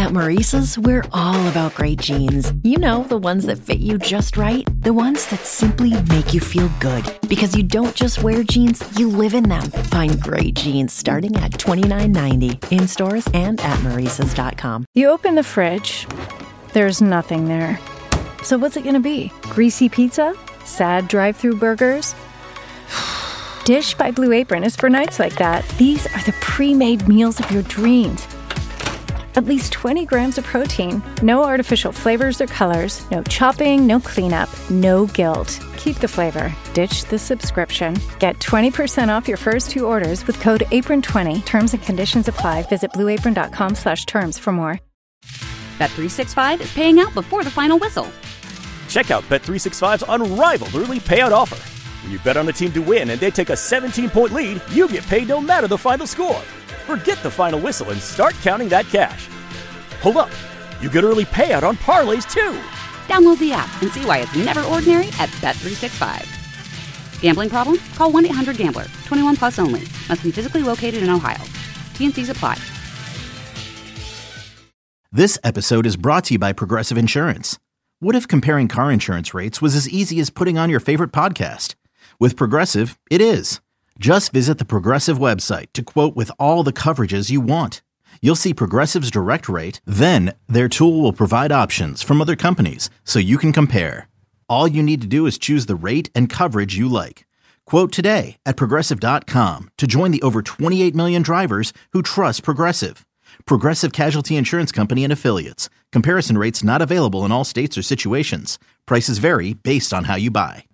At Maurice's, we're all about great jeans. You know, the ones that fit you just right. The ones that simply make you feel good. Because you don't just wear jeans, you live in them. Find great jeans starting at $29.90 in stores and at Maurice's.com. You open the fridge, there's nothing there. So what's it going to be? Greasy pizza? Sad drive-through burgers? Dish by Blue Apron is for nights like that. These are the pre-made meals of your dreams. At least 20 grams of protein, no artificial flavors or colors, no chopping, no cleanup, no guilt. Keep the flavor. Ditch the subscription. Get 20% off your first 2 orders with code APRON20. Terms and conditions apply. Visit blueapron.com/terms for more. Bet365 is paying out before the final whistle. Check out Bet365's unrivaled early payout offer. When you bet on a team to win and they take a 17-point lead, you get paid no matter the final score. Forget the final whistle and start counting that cash. Hold up. You get early payout on parlays too. Download the app and see why it's never ordinary at Bet365. Gambling problem? Call 1-800-GAMBLER. 21 plus only. Must be physically located in Ohio. T&Cs apply. This episode is brought to you by Progressive Insurance. What if comparing car insurance rates was as easy as putting on your favorite podcast? With Progressive, it is. Just visit the Progressive website to quote with all the coverages you want. You'll see Progressive's direct rate, then their tool will provide options from other companies so you can compare. All you need to do is choose the rate and coverage you like. Quote today at Progressive.com to join the over 28 million drivers who trust Progressive. Progressive Casualty Insurance Company and Affiliates. Comparison rates not available in all states or situations. Prices vary based on how you buy.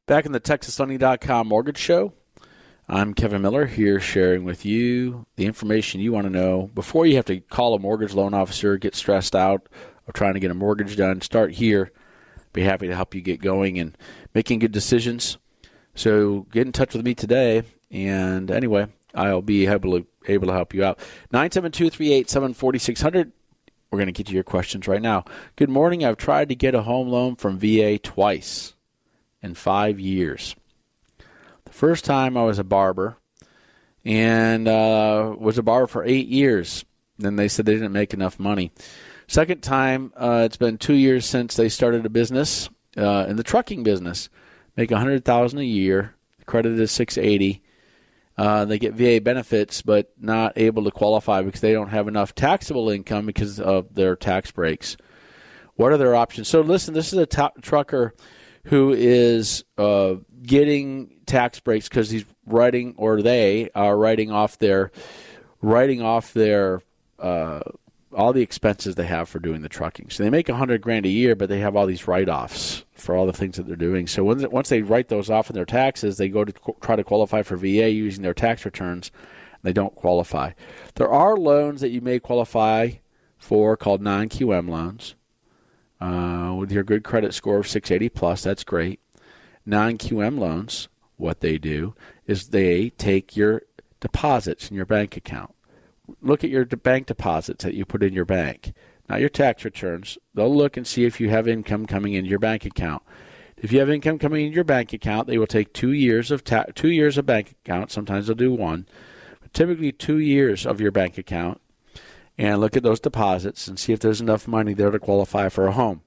Back in the TexasLending.com Mortgage Show, I'm Kevin Miller here sharing with you the information you want to know before you have to call a mortgage loan officer, get stressed out of trying to get a mortgage done. Start here. Be happy to help you get going and making good decisions. So get in touch with me today. And anyway, I'll be able to help you out. 972-387-4600. We're going to get to your questions right now. Good morning. I've tried to get a home loan from VA twice in 5 years. The first time I was a barber and was a barber for 8 years. Then they said they didn't make enough money. Second time, it's been 2 years since they started a business in the trucking business. Make $100,000 a year. Credit is $680. They get VA benefits, but not able to qualify because they don't have enough taxable income because of their tax breaks. What are their options? So listen, this is a trucker who is getting tax breaks because he's writing, or they are writing off their all the expenses they have for doing the trucking. So they make $100,000 a year, but they have all these write-offs for all the things that they're doing. So once they write those off in their taxes, they go to try to qualify for VA using their tax returns. They don't qualify. There are loans that you may qualify for called non-QM loans. With your good credit score of 680 plus, that's great. Non-QM loans, what they do is they take your deposits in your bank account. Look at your bank deposits that you put in your bank, not your tax returns. They'll look and see if you have income coming into your bank account. If you have income coming into your bank account, they will take 2 years of 2 years of bank account. Sometimes they'll do one, but typically 2 years of your bank account, and look at those deposits and see if there's enough money there to qualify for a home.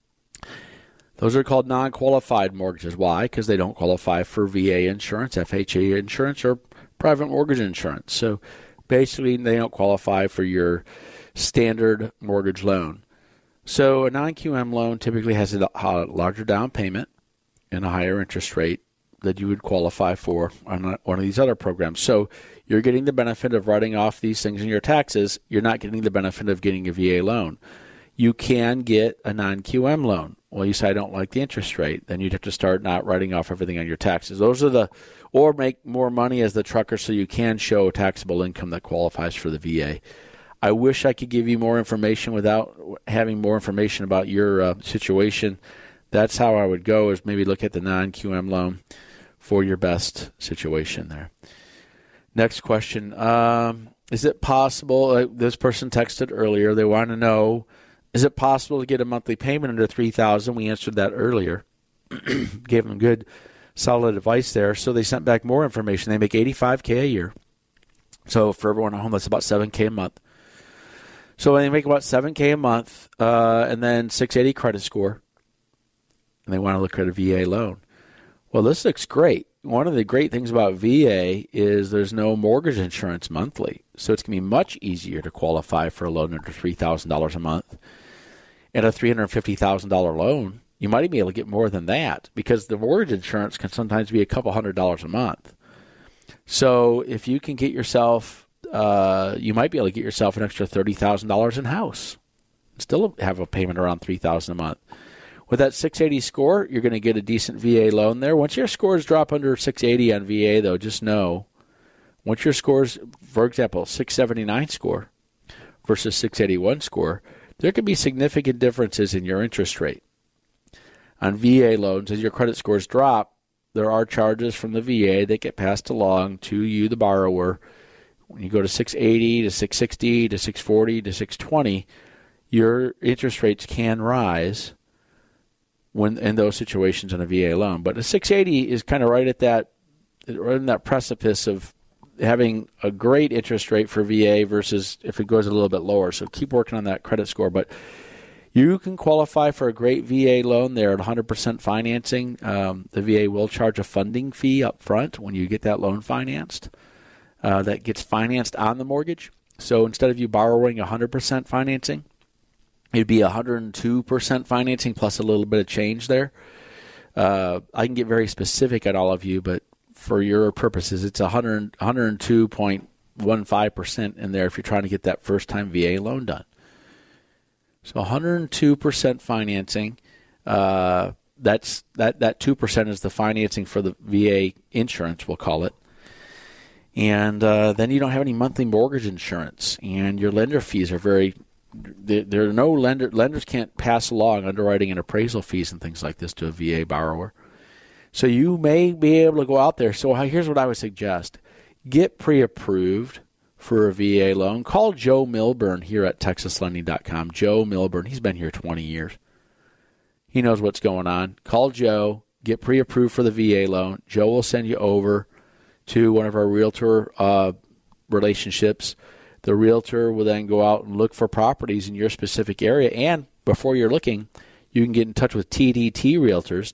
Those are called non-qualified mortgages. Why? Because they don't qualify for VA insurance, FHA insurance, or private mortgage insurance. So basically, they don't qualify for your standard mortgage loan. So a non-QM loan typically has a larger down payment and a higher interest rate that you would qualify for on one of these other programs. So you're getting the benefit of writing off these things in your taxes. You're not getting the benefit of getting a VA loan. You can get a non-QM loan. Well, you say, I don't like the interest rate. Then you'd have to start not writing off everything on your taxes. Or make more money as the trucker so you can show taxable income that qualifies for the VA. I wish I could give you more information without having more information about your situation. That's how I would go, is maybe look at the non-QM loan for your best situation there. Next question. Is it possible, this person texted earlier, they want to know, is it possible to get a monthly payment under $3,000? We answered that earlier. Gave them good, solid advice there. So they sent back more information. They make $85K a year. So for everyone at home, that's about $7K a month. So they make about $7K a month, and then 680 credit score, and they want to look at a VA loan. Well, this looks great. One of the great things about VA is there's no mortgage insurance monthly, so it's going to be much easier to qualify for a loan under $3,000 a month. And a $350,000 loan, you might even be able to get more than that, because the mortgage insurance can sometimes be a couple $100 a month. So if you can get yourself, you might be able to get yourself an extra $30,000 in house, still have a payment around $3,000 a month. With that 680 score, you're going to get a decent VA loan there. Once your scores drop under 680 on VA, though, just know, once your scores, for example, 679 score versus 681 score, there can be significant differences in your interest rate. On VA loans, as your credit scores drop, there are charges from the VA that get passed along to you, the borrower. When you go to 680 to 660 to 640 to 620, your interest rates can rise when in those situations in a VA loan. But a 680 is kind of right in that precipice of having a great interest rate for VA versus if it goes a little bit lower. So keep working on that credit score. But you can qualify for a great VA loan there at 100% financing. The VA will charge a funding fee up front when you get that loan financed. That gets financed on the mortgage. So instead of you borrowing 100% financing, it'd be 102% financing plus a little bit of change there. I can get very specific at all of you, but for your purposes, it's 102.15% in there if you're trying to get that first-time VA loan done. So 102% financing that 2% is the financing for the VA insurance, we'll call it. And then you don't have any monthly mortgage insurance, and your lender fees are there are no lenders can't pass along underwriting and appraisal fees and things like this to a VA borrower. So you may be able to go out there. So here's what I would suggest. Get pre-approved for a VA loan. Call Joe Milburn here at TexasLending.com. Joe Milburn, he's been here 20 years. He knows what's going on. Call Joe. Get pre-approved for the VA loan. Joe will send you over to one of our realtor relationships. The realtor will then go out and look for properties in your specific area. And before you're looking, you can get in touch with TDT Realtors,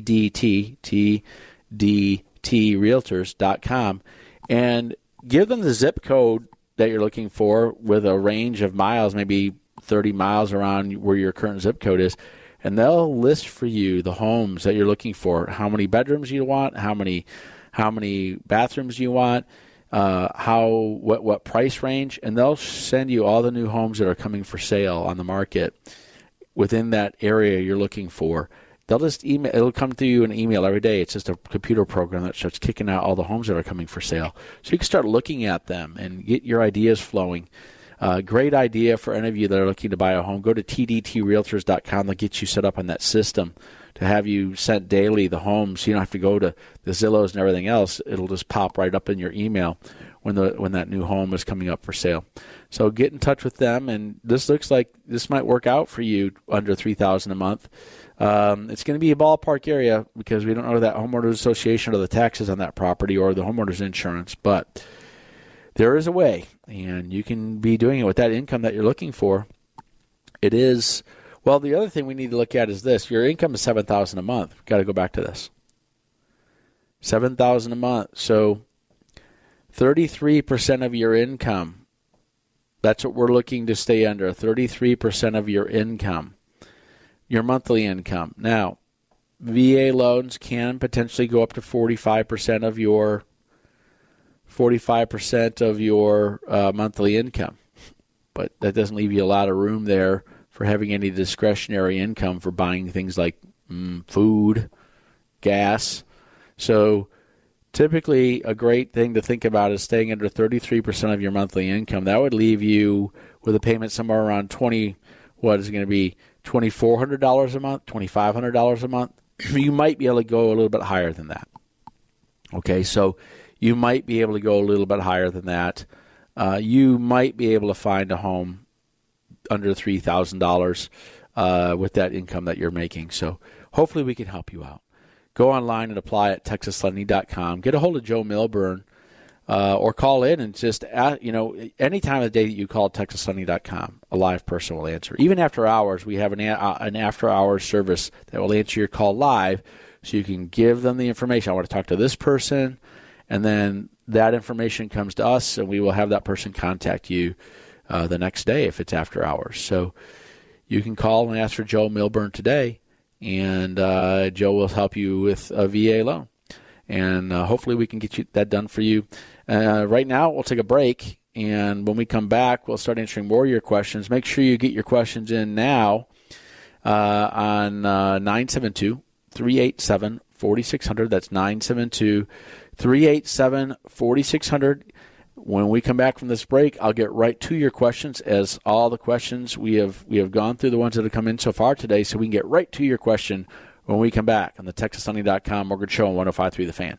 TDT Realtors.com, and give them the zip code that you're looking for with a range of miles, maybe 30 miles around where your current zip code is. And they'll list for you the homes that you're looking for, how many bedrooms you want, how many bathrooms you want, what price range, and they'll send you all the new homes that are coming for sale on the market within that area you're looking for. They'll just email. It'll come to you an email every day. It's just a computer program that starts kicking out all the homes that are coming for sale. So you can start looking at them and get your ideas flowing. Great idea for any of you that are looking to buy a home. Go to tdtrealtors.com. They'll get you set up on that system to have you sent daily the homes. You don't have to go to the Zillows and everything else. It'll just pop right up in your email when that new home is coming up for sale. So get in touch with them, and this looks like this might work out for you under $3,000 a month. It's going to be a ballpark area because we don't know that homeowners association or the taxes on that property or the homeowners insurance, but there is a way, and you can be doing it with that income that you're looking for. It is. Well, the other thing we need to look at is this. Your income is $7,000 a month. We've got to go back to this. $7,000 a month. So 33% of your income. That's what we're looking to stay under. 33% of your income. Your monthly income. Now, VA loans can potentially go up to 45% of your monthly income. But that doesn't leave you a lot of room there for having any discretionary income for buying things like food, gas. So typically a great thing to think about is staying under 33% of your monthly income. That would leave you with a payment somewhere around $2,400 a month, $2,500 a month. You might be able to go a little bit higher than that. Okay, so you might be able to go a little bit higher than that. You might be able to find a home under $3,000 with that income that you're making. So hopefully we can help you out. Go online and apply at TexasLending.com. Get a hold of Joe Milburn or call in and just, any time of the day that you call TexasLending.com, a live person will answer. Even after hours, we have an after-hours service that will answer your call live so you can give them the information. I want to talk to this person, and then that information comes to us, and we will have that person contact you the next day if it's after hours. So you can call and ask for Joe Milburn today, and Joe will help you with a VA loan. And hopefully we can get that done for you. Right now, we'll take a break, and when we come back, we'll start answering more of your questions. Make sure you get your questions in now on 972-387-4600. That's 972-387-4600. When we come back from this break, I'll get right to your questions, as all the questions we have gone through the ones that have come in so far today, so we can get right to your question when we come back on the TexasLending.com Mortgage Show on 105.3 The Fan.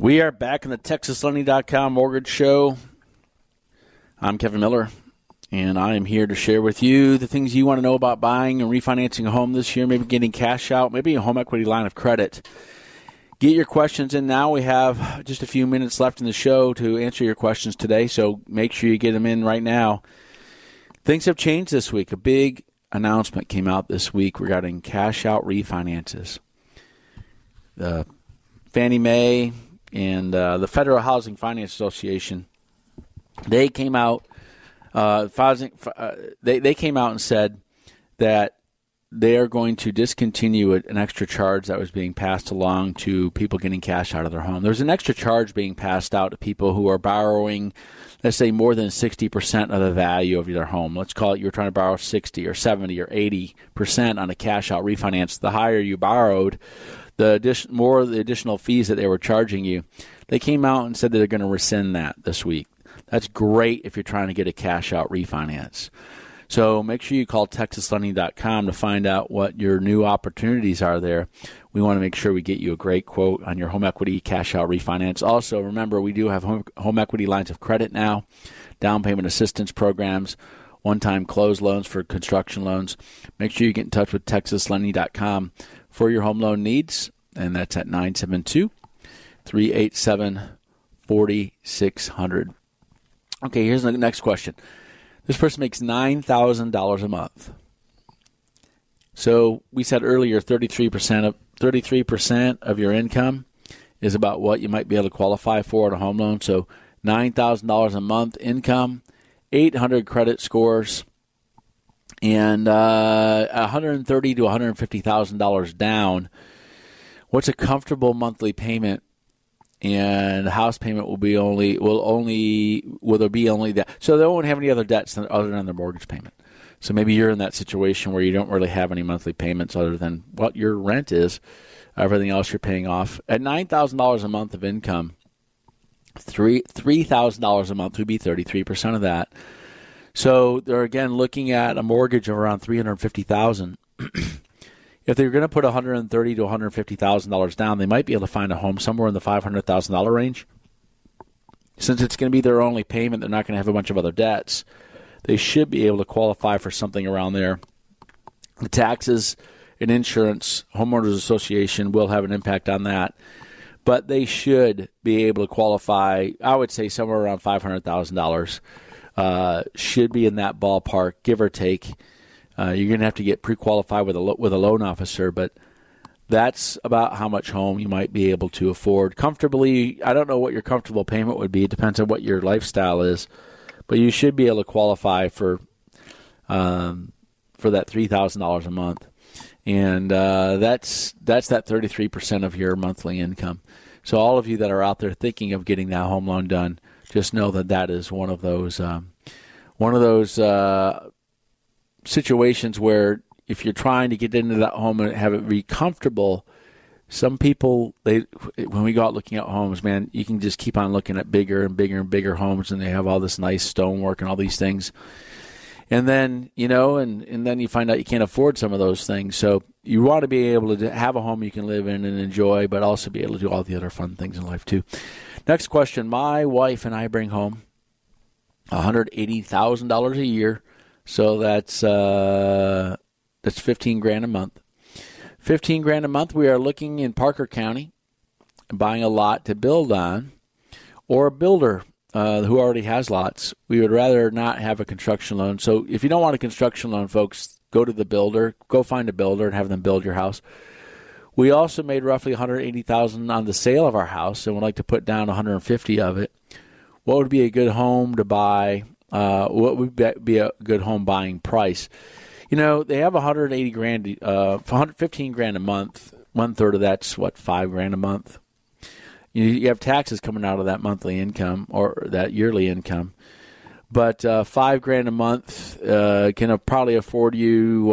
We are back in the TexasLending.com Mortgage Show. I'm Kevin Miller, and I am here to share with you the things you want to know about buying and refinancing a home this year, maybe getting cash out, maybe a home equity line of credit. Get your questions in now. We have just a few minutes left in the show to answer your questions today, so make sure you get them in right now. Things have changed this week. A big announcement came out this week regarding cash out refinances. The Fannie Mae and the Federal Housing Finance Association, they came out. They came out and said that they are going to discontinue an extra charge that was being passed along to people getting cash out of their home. There's an extra charge being passed out to people who are borrowing, let's say, more than 60% of the value of their home. Let's call it you're trying to borrow 60 or 70 or 80% on a cash out refinance. The higher you borrowed, the additional fees that they were charging you. They came out and said that they're going to rescind that this week. That's great if you're trying to get a cash out refinance. So make sure you call TexasLending.com to find out what your new opportunities are there. We want to make sure we get you a great quote on your home equity cash out refinance. Also, remember, we do have home equity lines of credit now, down payment assistance programs, one-time close loans for construction loans. Make sure you get in touch with TexasLending.com for your home loan needs, and that's at 972-387-4600. Okay, here's the next question. This person makes $9,000 a month. So we said earlier 33% of your income is about what you might be able to qualify for at a home loan. So $9,000 a month income, 800 credit scores, and $130,000 to $150,000 down. What's a comfortable monthly payment? And the house payment will be only that. So they won't have any other debts other than their mortgage payment. So maybe you're in that situation where you don't really have any monthly payments other than what your rent is, everything else you're paying off. At $9,000 a month of income, $3,000 a month would be 33% of that. So they're again looking at a mortgage of around $350,000. If they're going to put $130,000 to $150,000 down, they might be able to find a home somewhere in the $500,000 range. Since it's going to be their only payment, they're not going to have a bunch of other debts. They should be able to qualify for something around there. The taxes and insurance, homeowners association will have an impact on that. But they should be able to qualify, I would say somewhere around $500,000. Should be in that ballpark, give or take. You're going to have to get pre-qualified with a loan officer, but that's about how much home you might be able to afford comfortably. I don't know what your comfortable payment would be. It depends on what your lifestyle is, but you should be able to qualify for that $3,000 a month, and that's that 33% of your monthly income. So all of you that are out there thinking of getting that home loan done, just know that is one of those situations where if you're trying to get into that home and have it be comfortable, some people, when we go out looking at homes, man, you can just keep on looking at bigger and bigger and bigger homes, and they have all this nice stonework and all these things. And then, and then you find out you can't afford some of those things. So you want to be able to have a home you can live in and enjoy, but also be able to do all the other fun things in life too. Next question. My wife and I bring home $180,000 a year. So that's $15,000 a month. $15,000 a month. We are looking in Parker County, buying a lot to build on, or a builder who already has lots. We would rather not have a construction loan. So if you don't want a construction loan, folks, go to the builder. Go find a builder and have them build your house. We also made roughly $180,000 on the sale of our house, and would like to put down $150,000 of it. What would be a good home to buy? What would be a good home buying price? They have $180,000, $15,000 a month. 1/3 of that's $5,000 a month. You have taxes coming out of that monthly income or that yearly income, but $5,000 a month can probably afford you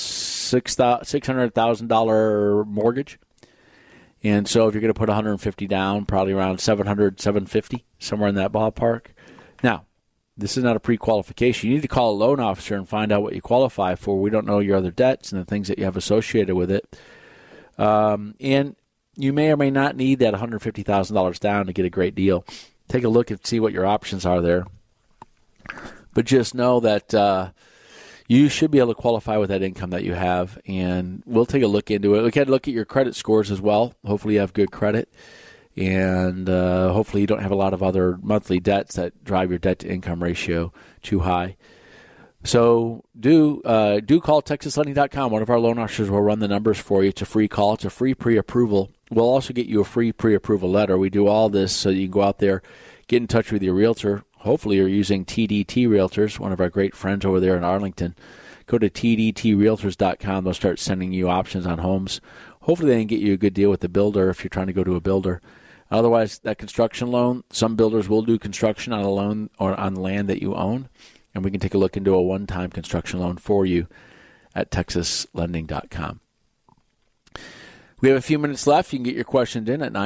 $600,000 mortgage. And so if you're going to put $150,000 down, probably around $700,000, $750,000, somewhere in that ballpark. Now, this is not a pre-qualification. You need to call a loan officer and find out what you qualify for. We don't know your other debts and the things that you have associated with it. And, you may or may not need that $150,000 down to get a great deal. Take a look and see what your options are there. But just know that you should be able to qualify with that income that you have, and we'll take a look into it. We can look at your credit scores as well. Hopefully you have good credit, and hopefully you don't have a lot of other monthly debts that drive your debt-to-income ratio too high. So do call TexasLending.com. One of our loan officers will run the numbers for you. It's a free call. It's a free pre-approval. We'll also get you a free pre-approval letter. We do all this so you can go out there, get in touch with your realtor. Hopefully you're using TDT Realtors, one of our great friends over there in Arlington. Go to TDTRealtors.com. They'll start sending you options on homes. Hopefully they can get you a good deal with the builder if you're trying to go to a builder. Otherwise, that construction loan, some builders will do construction on a loan or on land that you own, and we can take a look into a one-time construction loan for you at TexasLending.com. We have a few minutes left. You can get your questions in at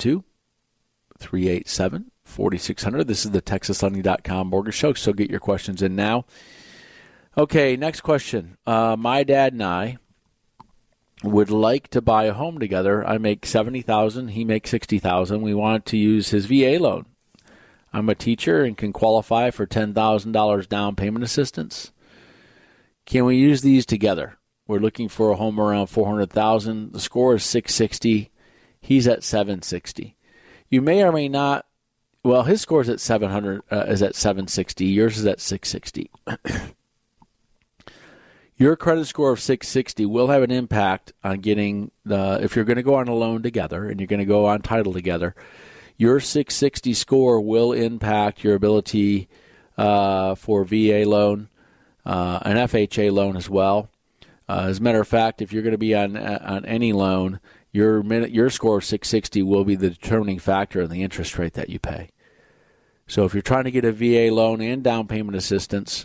972-387-4600. This is the TexasLending.com Mortgage Show, so get your questions in now. Okay, next question. My dad and I would like to buy a home together. I make $70,000. He makes $60,000. We want to use his VA loan. I'm a teacher and can qualify for $10,000 down payment assistance. Can we use these together? We're looking for a home around $400,000. The score is 660. He's at 760. You may or may not. Well, his score is at 700. Is at 760. Yours is at 660. Your credit score of 660 will have an impact on getting if you're going to go on a loan together and you're going to go on title together. Your 660 score will impact your ability for VA loan, an FHA loan as well. As a matter of fact, if you're going to be on any loan, your score of 660 will be the determining factor in the interest rate that you pay. So if you're trying to get a VA loan and down payment assistance,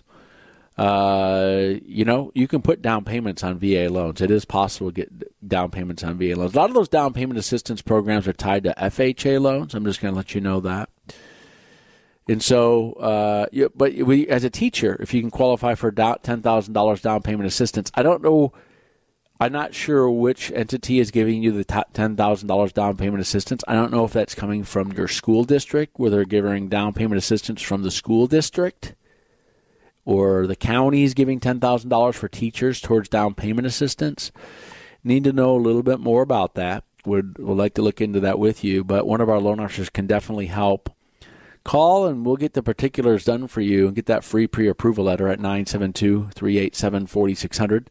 you can put down payments on VA loans. It is possible to get down payments on VA loans. A lot of those down payment assistance programs are tied to FHA loans. I'm just going to let you know that. And so, as a teacher, if you can qualify for $10,000 down payment assistance, I don't know. I'm not sure which entity is giving you the $10,000 down payment assistance. I don't know if that's coming from your school district, where they're giving down payment assistance from the school district, or the county is giving $10,000 for teachers towards down payment assistance. Need to know a little bit more about that. Would like to look into that with you, but one of our loan officers can definitely help. Call and we'll get the particulars done for you and get that free pre-approval letter at 972-387-4600,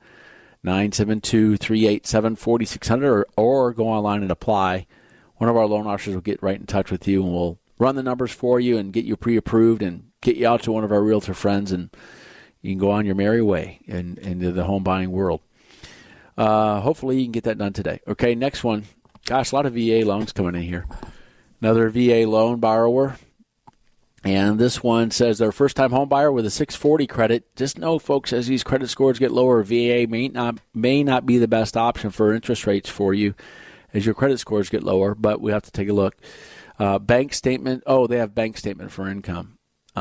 972-387-4600, or go online and apply. One of our loan officers will get right in touch with you, and we'll run the numbers for you and get you pre-approved and get you out to one of our realtor friends, and you can go on your merry way into the home buying world. Hopefully you can get that done today. Okay, next one. Gosh, a lot of VA loans coming in here. Another VA loan borrower. And this one says they're a first-time home buyer with a 640 credit. Just know, folks, as these credit scores get lower, VA may not be the best option for interest rates for you as your credit scores get lower, but we have to take a look. Bank statement. Oh, they have bank statement for income.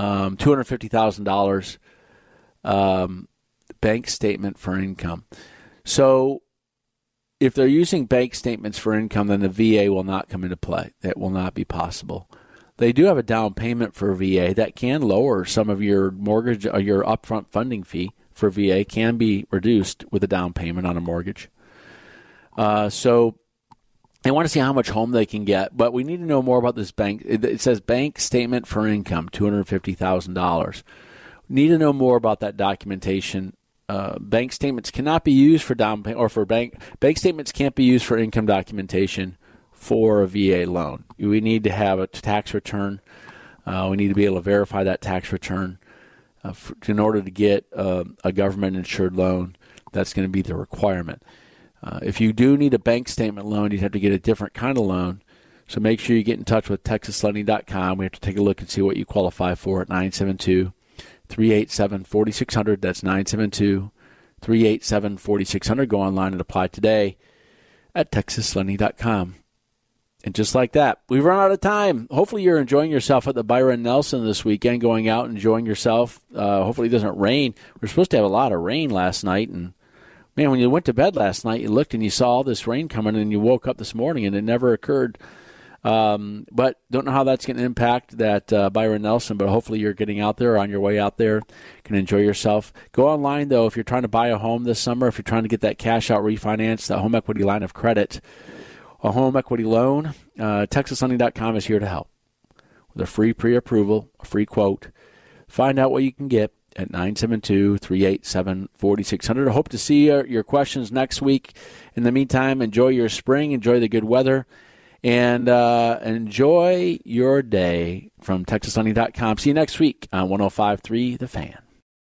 $250,000 bank statement for income. So if they're using bank statements for income, then the VA will not come into play. That will not be possible. They do have a down payment for VA that can lower some of your mortgage or your upfront funding fee for VA can be reduced with a down payment on a mortgage. So they want to see how much home they can get, but we need to know more about this bank. It says bank statement for income, $250,000. Need to know more about that documentation. Bank statements cannot be used for down payment or for bank statements can't be used for income documentation for a VA loan. We need to have a tax return. We need to be able to verify that tax return in order to get a government-insured loan. That's going to be the requirement. If you do need a bank statement loan, you'd have to get a different kind of loan. So make sure you get in touch with TexasLending.com. We have to take a look and see what you qualify for at 972-387-4600. That's 972-387-4600. Go online and apply today at TexasLending.com. And just like that, we've run out of time. Hopefully you're enjoying yourself at the Byron Nelson this weekend, going out and enjoying yourself. Hopefully it doesn't rain. We're supposed to have a lot of rain last night, and Man, when you went to bed last night, you looked and you saw all this rain coming, and you woke up this morning and it never occurred. But don't know how that's going to impact that Byron Nelson, but hopefully you're getting out there, on your way out there, can enjoy yourself. Go online, though, if you're trying to buy a home this summer, if you're trying to get that cash-out refinance, that home equity line of credit, a home equity loan, TexasLending.com is here to help. With a free pre-approval, a free quote. Find out what you can get at 972-387-4600. I hope to see your questions next week. In the meantime, enjoy your spring, enjoy the good weather, and enjoy your day from TexasLending.com. See you next week on 105.3 The Fan.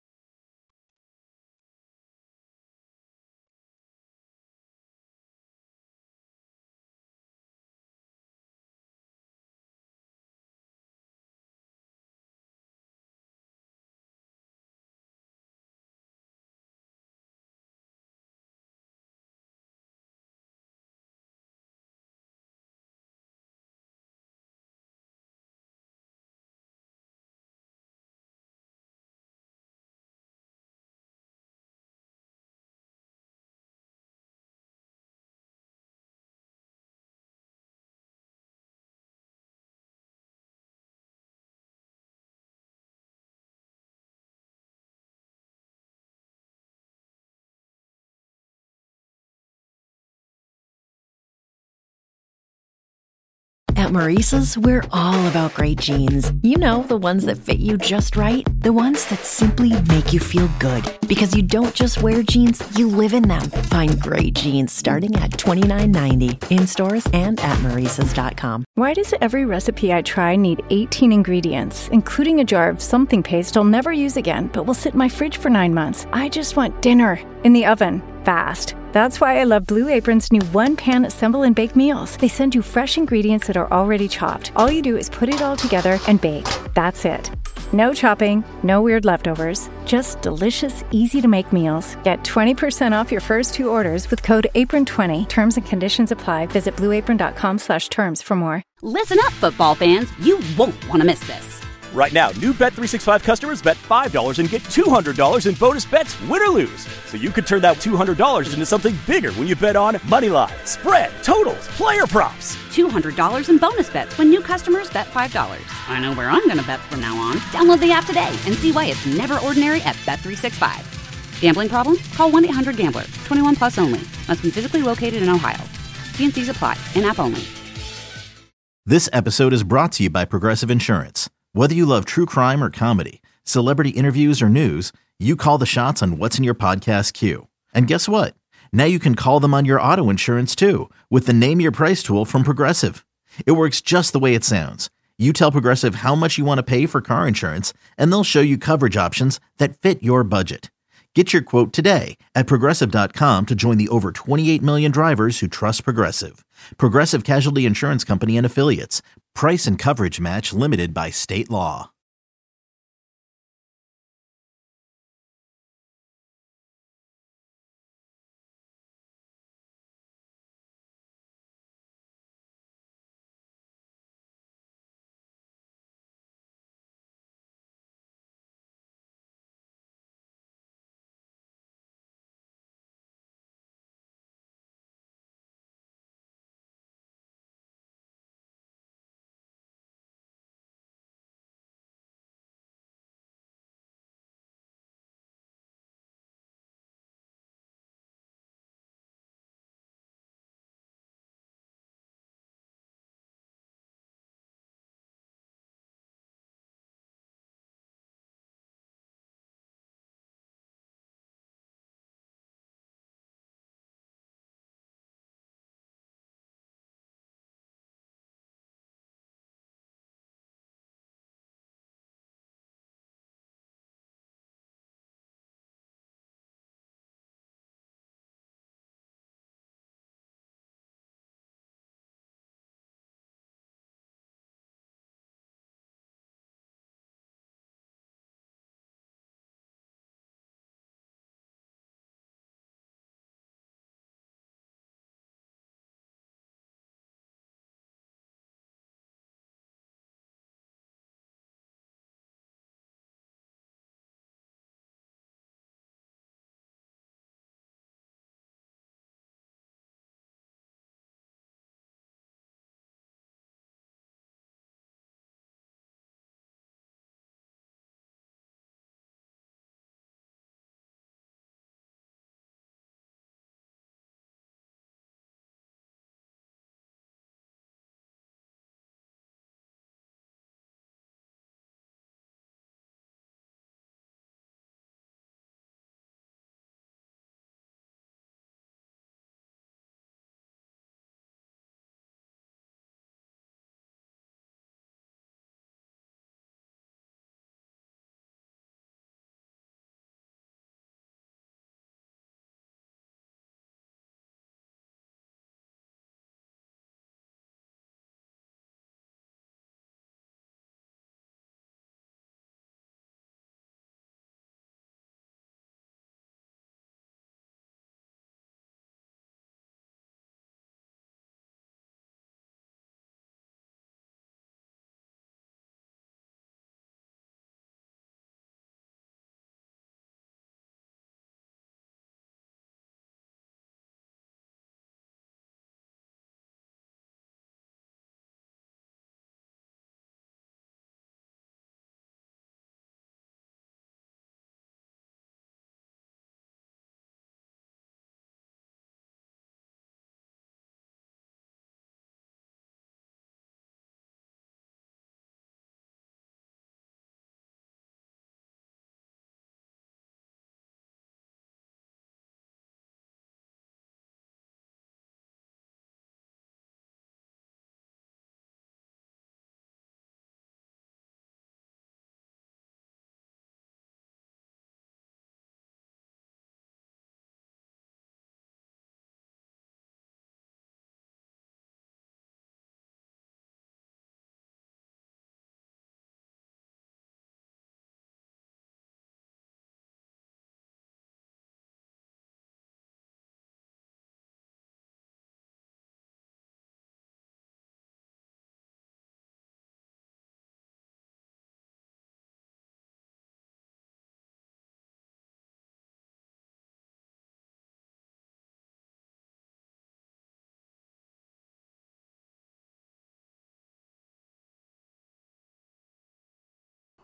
At Maurice's, we're all about great jeans. You know, the ones that fit you just right. The ones that simply make you feel good. Because you don't just wear jeans, you live in them. Find great jeans starting at $29.90 in stores and at Maurice's.com. Why does every recipe I try need 18 ingredients, including a jar of something paste I'll never use again, but will sit in my fridge for 9 months? I just want dinner in the oven, fast. That's why I love Blue Apron's new one-pan assemble and bake meals. They send you fresh ingredients that are already chopped. All you do is put it all together and bake. That's it. No chopping, no weird leftovers, just delicious, easy-to-make meals. Get 20% off your first 2 orders with code APRON20. Terms and conditions apply. Visit blueapron.com/terms for more. Listen up, football fans. You won't want to miss this. Right now, new Bet365 customers bet $5 and get $200 in bonus bets, win or lose. So you could turn that $200 into something bigger when you bet on moneyline, spread, totals, player props. $200 in bonus bets when new customers bet $5. I know where I'm going to bet from now on. Download the app today and see why it's never ordinary at Bet365. Gambling problem? Call 1-800-GAMBLER. 21 plus only. Must be physically located in Ohio. T&Cs apply. In-app only. This episode is brought to you by Progressive Insurance. Whether you love true crime or comedy, celebrity interviews or news, you call the shots on what's in your podcast queue. And guess what? Now you can call them on your auto insurance too with the Name Your Price tool from Progressive. It works just the way it sounds. You tell Progressive how much you want to pay for car insurance, and they'll show you coverage options that fit your budget. Get your quote today at Progressive.com to join the over 28 million drivers who trust Progressive. Progressive Casualty Insurance Company and Affiliates. Price and coverage match limited by state law.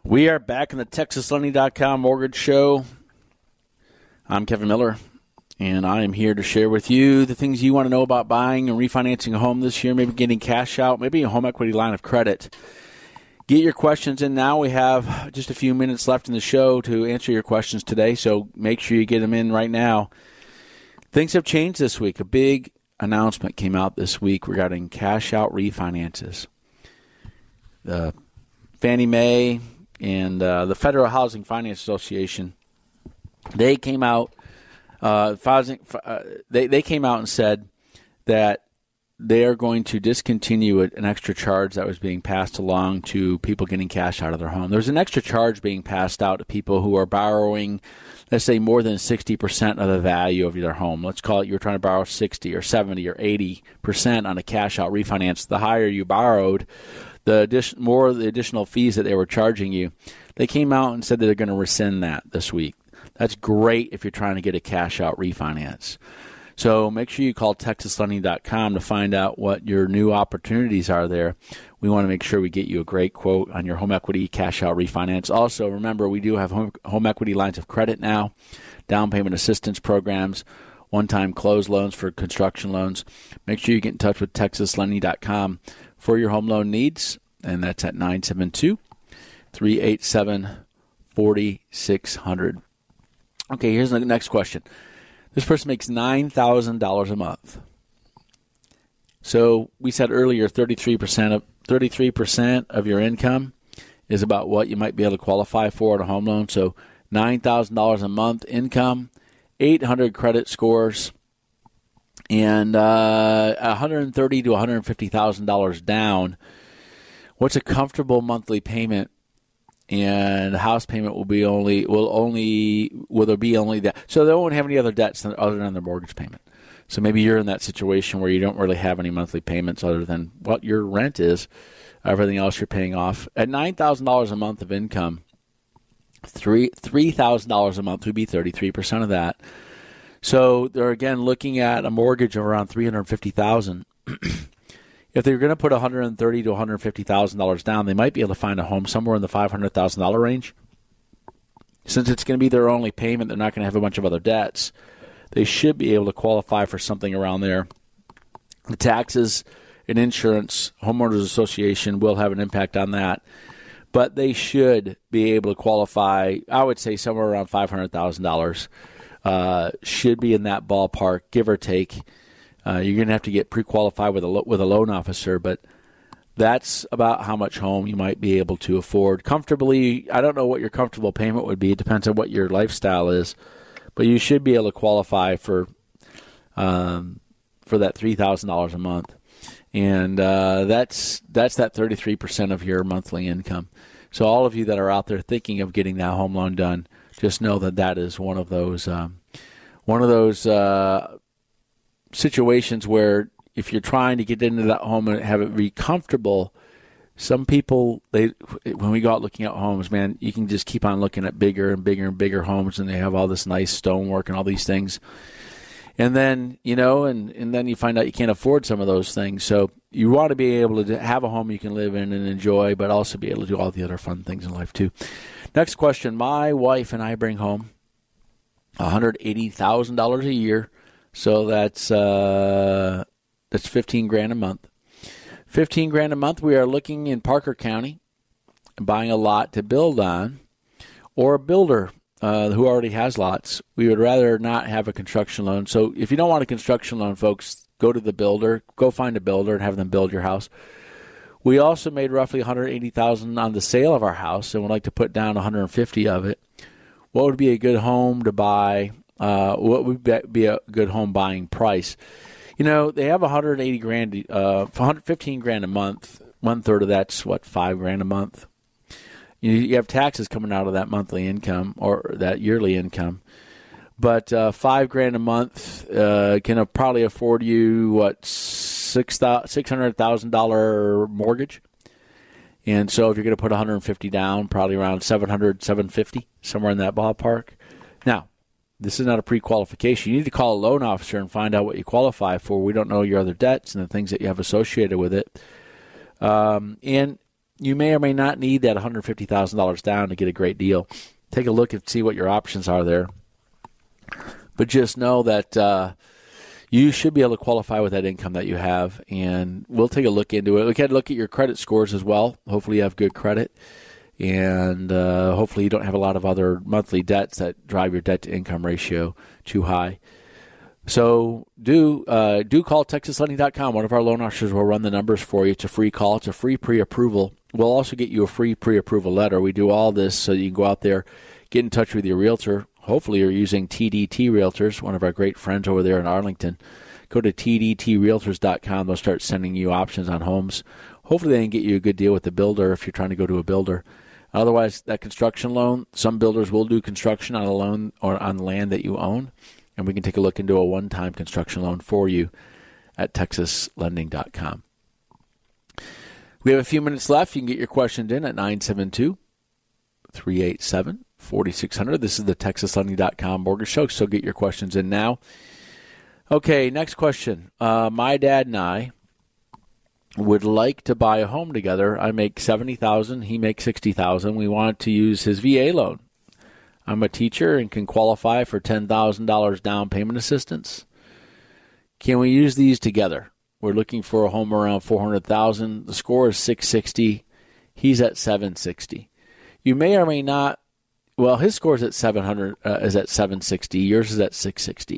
We are back in the TexasLending.com Mortgage Show. I'm Kevin Miller, and I am here to share with you the things you want to know about buying and refinancing a home this year, maybe getting cash out, maybe a home equity line of credit. Get your questions in now. We have just a few minutes left in the show to answer your questions today, so make sure you get them in right now. Things have changed this week. A big announcement came out this week regarding cash out refinances. The Fannie Mae and the Federal Housing Finance Association, they came out. They came out and said that they are going to discontinue an extra charge that was being passed along to people getting cash out of their home. There's an extra charge being passed out to people who are borrowing, let's say, more than 60% of the value of their home. Let's call it you're trying to borrow 60 or 70 or 80% on a cash out refinance. The higher you borrowed, the additional fees that they were charging you. They came out and said that they're going to rescind that this week. That's great if you're trying to get a cash out refinance. So make sure you call TexasLending.com to find out what your new opportunities are there. We want to make sure we get you a great quote on your home equity cash out refinance. Also, remember, we do have home equity lines of credit now, down payment assistance programs, one-time close loans for construction loans. Make sure you get in touch with TexasLending.com for your home loan needs, and that's at 972-387-4600. Okay, here's the next question. This person makes $9,000 a month. So we said earlier 33% of your income is about what you might be able to qualify for at a home loan. So $9,000 a month income, 800 credit scores, and $130,000 to $150,000 down. What's a comfortable monthly payment? And the house payment will there be only that? So they won't have any other debts other than their mortgage payment. So maybe you're in that situation where you don't really have any monthly payments other than what your rent is, everything else you're paying off. At $9,000 a month of income, $3,000 a month would be 33% of that. So they're again looking at a mortgage of around $350,000. If they're going to put $130,000 to $150,000 down, they might be able to find a home somewhere in the $500,000 range. Since it's going to be their only payment, they're not going to have a bunch of other debts. They should be able to qualify for something around there. The taxes and insurance, homeowners association will have an impact on that. But they should be able to qualify, I would say somewhere around $500,000. Should be in that ballpark, give or take. You're going to have to get pre-qualified with a loan officer, but that's about how much home you might be able to afford comfortably. I don't know what your comfortable payment would be. It depends on what your lifestyle is, but you should be able to qualify for that $3,000 a month, and that's that 33% of your monthly income. So all of you that are out there thinking of getting that home loan done, just know that is one of those situations where if you're trying to get into that home and have it be comfortable, some people, when we go out looking at homes, man, you can just keep on looking at bigger and bigger and bigger homes, and they have all this nice stonework and all these things. And then, and then you find out you can't afford some of those things. So you want to be able to have a home you can live in and enjoy, but also be able to do all the other fun things in life too. Next question. My wife and I bring home $180,000 a year. So that's $15,000 a month. $15,000 a month. We are looking in Parker County, buying a lot to build on, or a builder who already has lots. We would rather not have a construction loan. So if you don't want a construction loan, folks, go to the builder. Go find a builder and have them build your house. We also made roughly $180,000 on the sale of our house, and would like to put down $150,000 of it. What would be a good home to buy? What would be a good home buying price? They have $180,000, $15,000 a month. 1/3 of that's $5,000 a month. You have taxes coming out of that monthly income or that yearly income, but $5,000 a month can probably afford you $600,000 mortgage. And so if you're going to put $150,000 down, probably around $700,000, $750,000, somewhere in that ballpark. Now, this is not a pre-qualification. You need to call a loan officer and find out what you qualify for. We don't know your other debts and the things that you have associated with it. And you may or may not need that $150,000 down to get a great deal. Take a look and see what your options are there. But just know that you should be able to qualify with that income that you have, and we'll take a look into it. We can look at your credit scores as well. Hopefully you have good credit, and hopefully you don't have a lot of other monthly debts that drive your debt-to-income ratio too high. So do call TexasLending.com. One of our loan officers will run the numbers for you. It's a free call. It's a free pre-approval. We'll also get you a free pre-approval letter. We do all this so you can go out there, get in touch with your realtor. Hopefully you're using TDT Realtors, one of our great friends over there in Arlington. Go to tdtrealtors.com. They'll start sending you options on homes. Hopefully they can get you a good deal with the builder if you're trying to go to a builder. Otherwise, that construction loan, some builders will do construction on a loan or on land that you own, and we can take a look into a one-time construction loan for you at texaslending.com. We have a few minutes left. You can get your questions in at 972-387-4600. This is the TexasLending.com Mortgage Show, so get your questions in now. Okay, next question. My dad and I would like to buy a home together. I make $70,000. He makes $60,000. We wanted to use his VA loan. I'm a teacher and can qualify for $10,000 down payment assistance. Can we use these together? We're looking for a home around $400,000. The score is 660. He's at 760. You may or may not. Well, his score is at 700. Is at 760. Yours is at 660.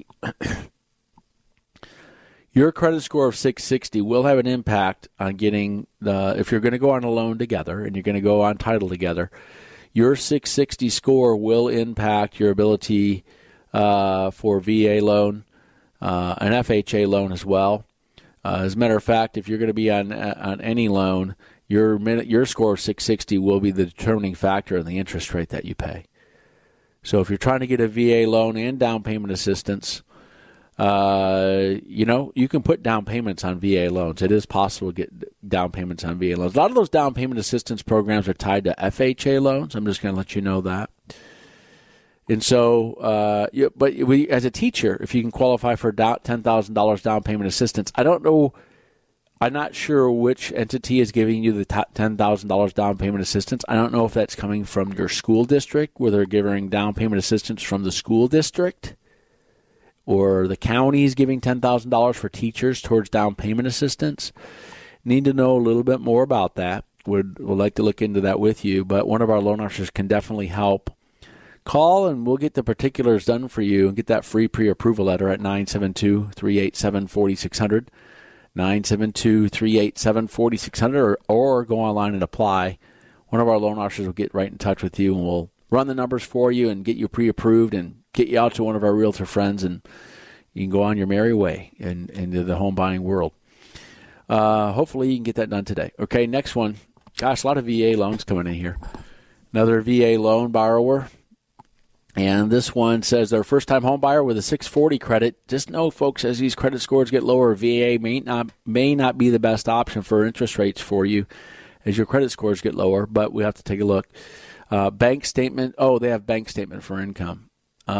Your credit score of 660 will have an impact on getting if you're going to go on a loan together and you're going to go on title together. Your 660 score will impact your ability for VA loan, an FHA loan as well. As a matter of fact, if you're going to be on any loan, your score of 660 will be the determining factor in the interest rate that you pay. So if you're trying to get a VA loan and down payment assistance, you can put down payments on VA loans. It is possible to get down payments on VA loans. A lot of those down payment assistance programs are tied to FHA loans. I'm just going to let you know that. And so, but as a teacher, if you can qualify for $10,000 down payment assistance, I don't know. I'm not sure which entity is giving you the $10,000 down payment assistance. I don't know if that's coming from your school district, where they're giving down payment assistance from the school district, or the county is giving $10,000 for teachers towards down payment assistance. Need to know a little bit more about that. Would like to look into that with you, but one of our loan officers can definitely help. Call and we'll get the particulars done for you and get that free pre-approval letter at 972-387-4600, 972-387-4600, or go online and apply. One of our loan officers will get right in touch with you and we'll run the numbers for you and get you pre-approved and get you out to one of our realtor friends, and you can go on your merry way into the home buying world. Hopefully you can get that done today. Okay, next one. Gosh, a lot of VA loans coming in here. Another VA loan borrower. And this one says they're a first-time home buyer with a 640 credit. Just know, folks, as these credit scores get lower, VA may not be the best option for interest rates for you as your credit scores get lower, but we have to take a look. Bank statement. Oh, they have bank statement for income.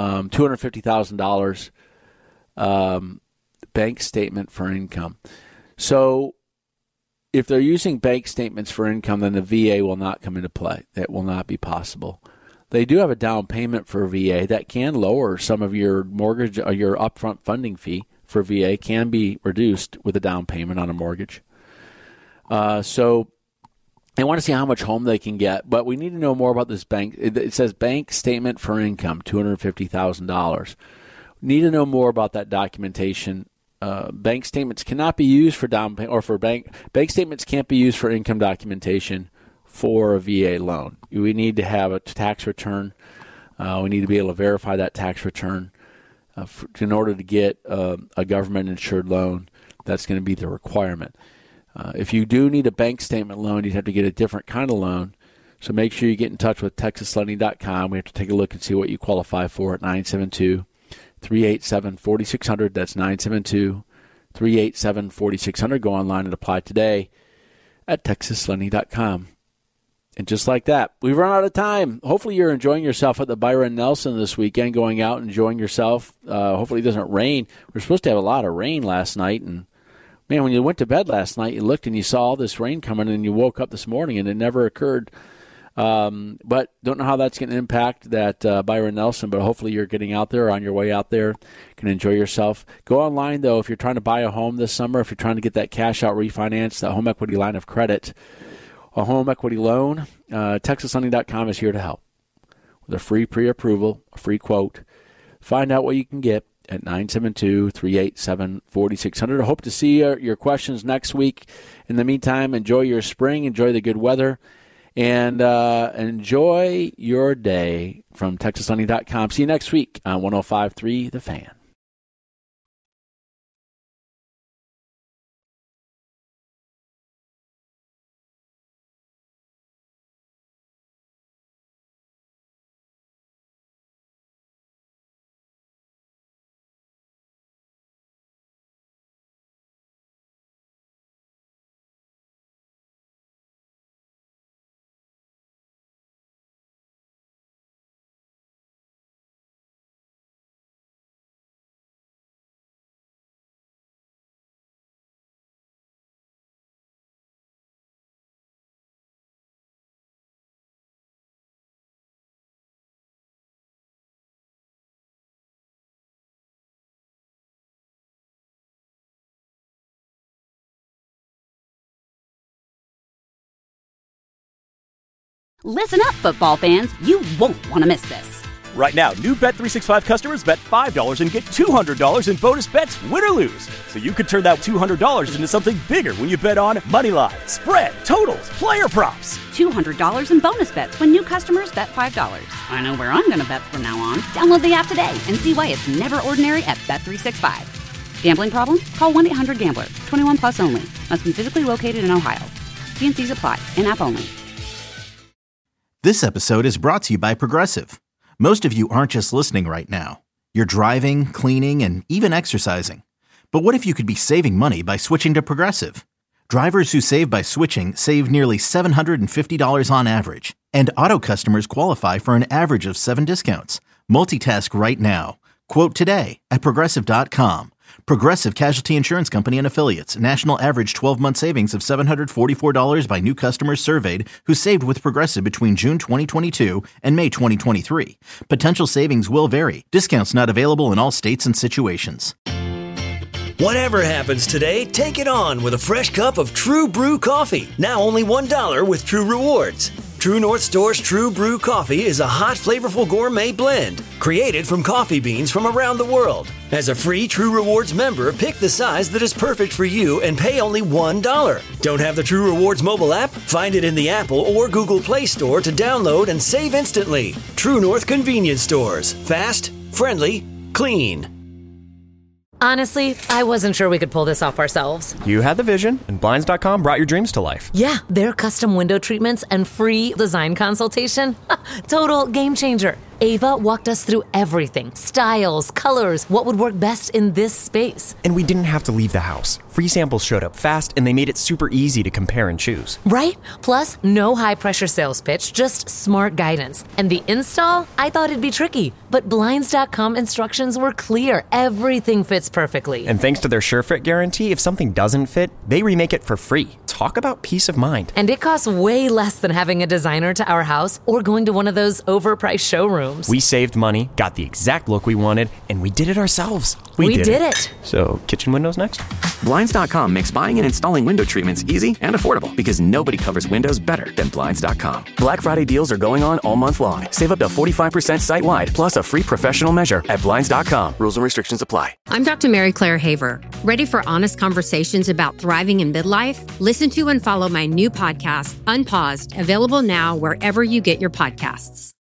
$250,000 bank statement for income. So if they're using bank statements for income, then the VA will not come into play. That will not be possible. They do have a down payment for VA that can lower some of your mortgage or your upfront funding fee for VA can be reduced with a down payment on a mortgage. So they want to see how much home they can get, but we need to know more about this bank. It says bank statement for income, $250,000. Need to know more about that documentation. Bank statements cannot be used for down payment or for bank statements can't be used for income documentation for a VA loan. We need to have a tax return. We need to be able to verify that tax return in order to get a government-insured loan. That's going to be the requirement. If you do need a bank statement loan, you'd have to get a different kind of loan. So make sure you get in touch with TexasLending.com. We have to take a look and see what you qualify for at 972-387-4600. That's 972-387-4600. Go online and apply today at TexasLending.com. And just like that, we've run out of time. Hopefully you're enjoying yourself at the Byron Nelson this weekend, going out and enjoying yourself. Hopefully it doesn't rain. We were supposed to have a lot of rain last night, and man, when you went to bed last night, you looked and you saw all this rain coming, and you woke up this morning and it never occurred. But don't know how that's going to impact that Byron Nelson, but hopefully you're getting out there, on your way out there, can enjoy yourself. Go online, though, if you're trying to buy a home this summer, if you're trying to get that cash out refinance, that home equity line of credit, a home equity loan, TexasLending.com is here to help. With a free pre-approval, a free quote. Find out what you can get at 972-387-4600. I hope to see your questions next week. In the meantime, enjoy your spring, enjoy the good weather, and enjoy your day from TexasLending.com. See you next week on 105.3 The Fan. Listen up, football fans. You won't want to miss this. Right now, new Bet365 customers bet $5 and get $200 in bonus bets, win or lose. So you could turn that $200 into something bigger when you bet on money line, spread, totals, player props. $200 in bonus bets when new customers bet $5. I know where I'm going to bet from now on. Download the app today and see why it's never ordinary at Bet365. Gambling problem? Call 1-800-GAMBLER. 21 plus only. Must be physically located in Ohio. T&Cs apply. In-app only. This episode is brought to you by Progressive. Most of you aren't just listening right now. You're driving, cleaning, and even exercising. But what if you could be saving money by switching to Progressive? Drivers who save by switching save nearly $750 on average. And auto customers qualify for an average of 7 discounts. Multitask right now. Quote today at Progressive.com. Progressive Casualty Insurance Company and Affiliates. National average 12-month savings of $744 by new customers surveyed who saved with Progressive between June 2022 and May 2023. Potential savings will vary. Discounts not available in all states and situations. Whatever happens today, take it on with a fresh cup of True Brew coffee. Now only $1 with True Rewards. True North Store's True Brew coffee is a hot, flavorful gourmet blend created from coffee beans from around the world. As a free True Rewards member, pick the size that is perfect for you and pay only $1. Don't have the True Rewards mobile app? Find it in the Apple or Google Play Store to download and save instantly. True North Convenience Stores. Fast, friendly, clean. Honestly, I wasn't sure we could pull this off ourselves. You had the vision, and Blinds.com brought your dreams to life. Yeah, their custom window treatments and free design consultation. Total game changer. Ava walked us through everything. Styles, colors, what would work best in this space. And we didn't have to leave the house. Free samples showed up fast, and they made it super easy to compare and choose. Right? Plus, no high-pressure sales pitch, just smart guidance. And the install? I thought it'd be tricky. But Blinds.com instructions were clear. Everything fits perfectly. And thanks to their SureFit guarantee, if something doesn't fit, they remake it for free. Talk about peace of mind. And it costs way less than having a designer to our house or going to one of those overpriced showrooms. We saved money, got the exact look we wanted, and we did it ourselves. We did it. So, kitchen windows next? Blinds.com makes buying and installing window treatments easy and affordable because nobody covers windows better than Blinds.com. Black Friday deals are going on all month long. Save up to 45% site-wide, plus a free professional measure at Blinds.com. Rules and restrictions apply. I'm Dr. Mary Claire Haver. Ready for honest conversations about thriving in midlife? Listen to and follow my new podcast, Unpaused, available now wherever you get your podcasts.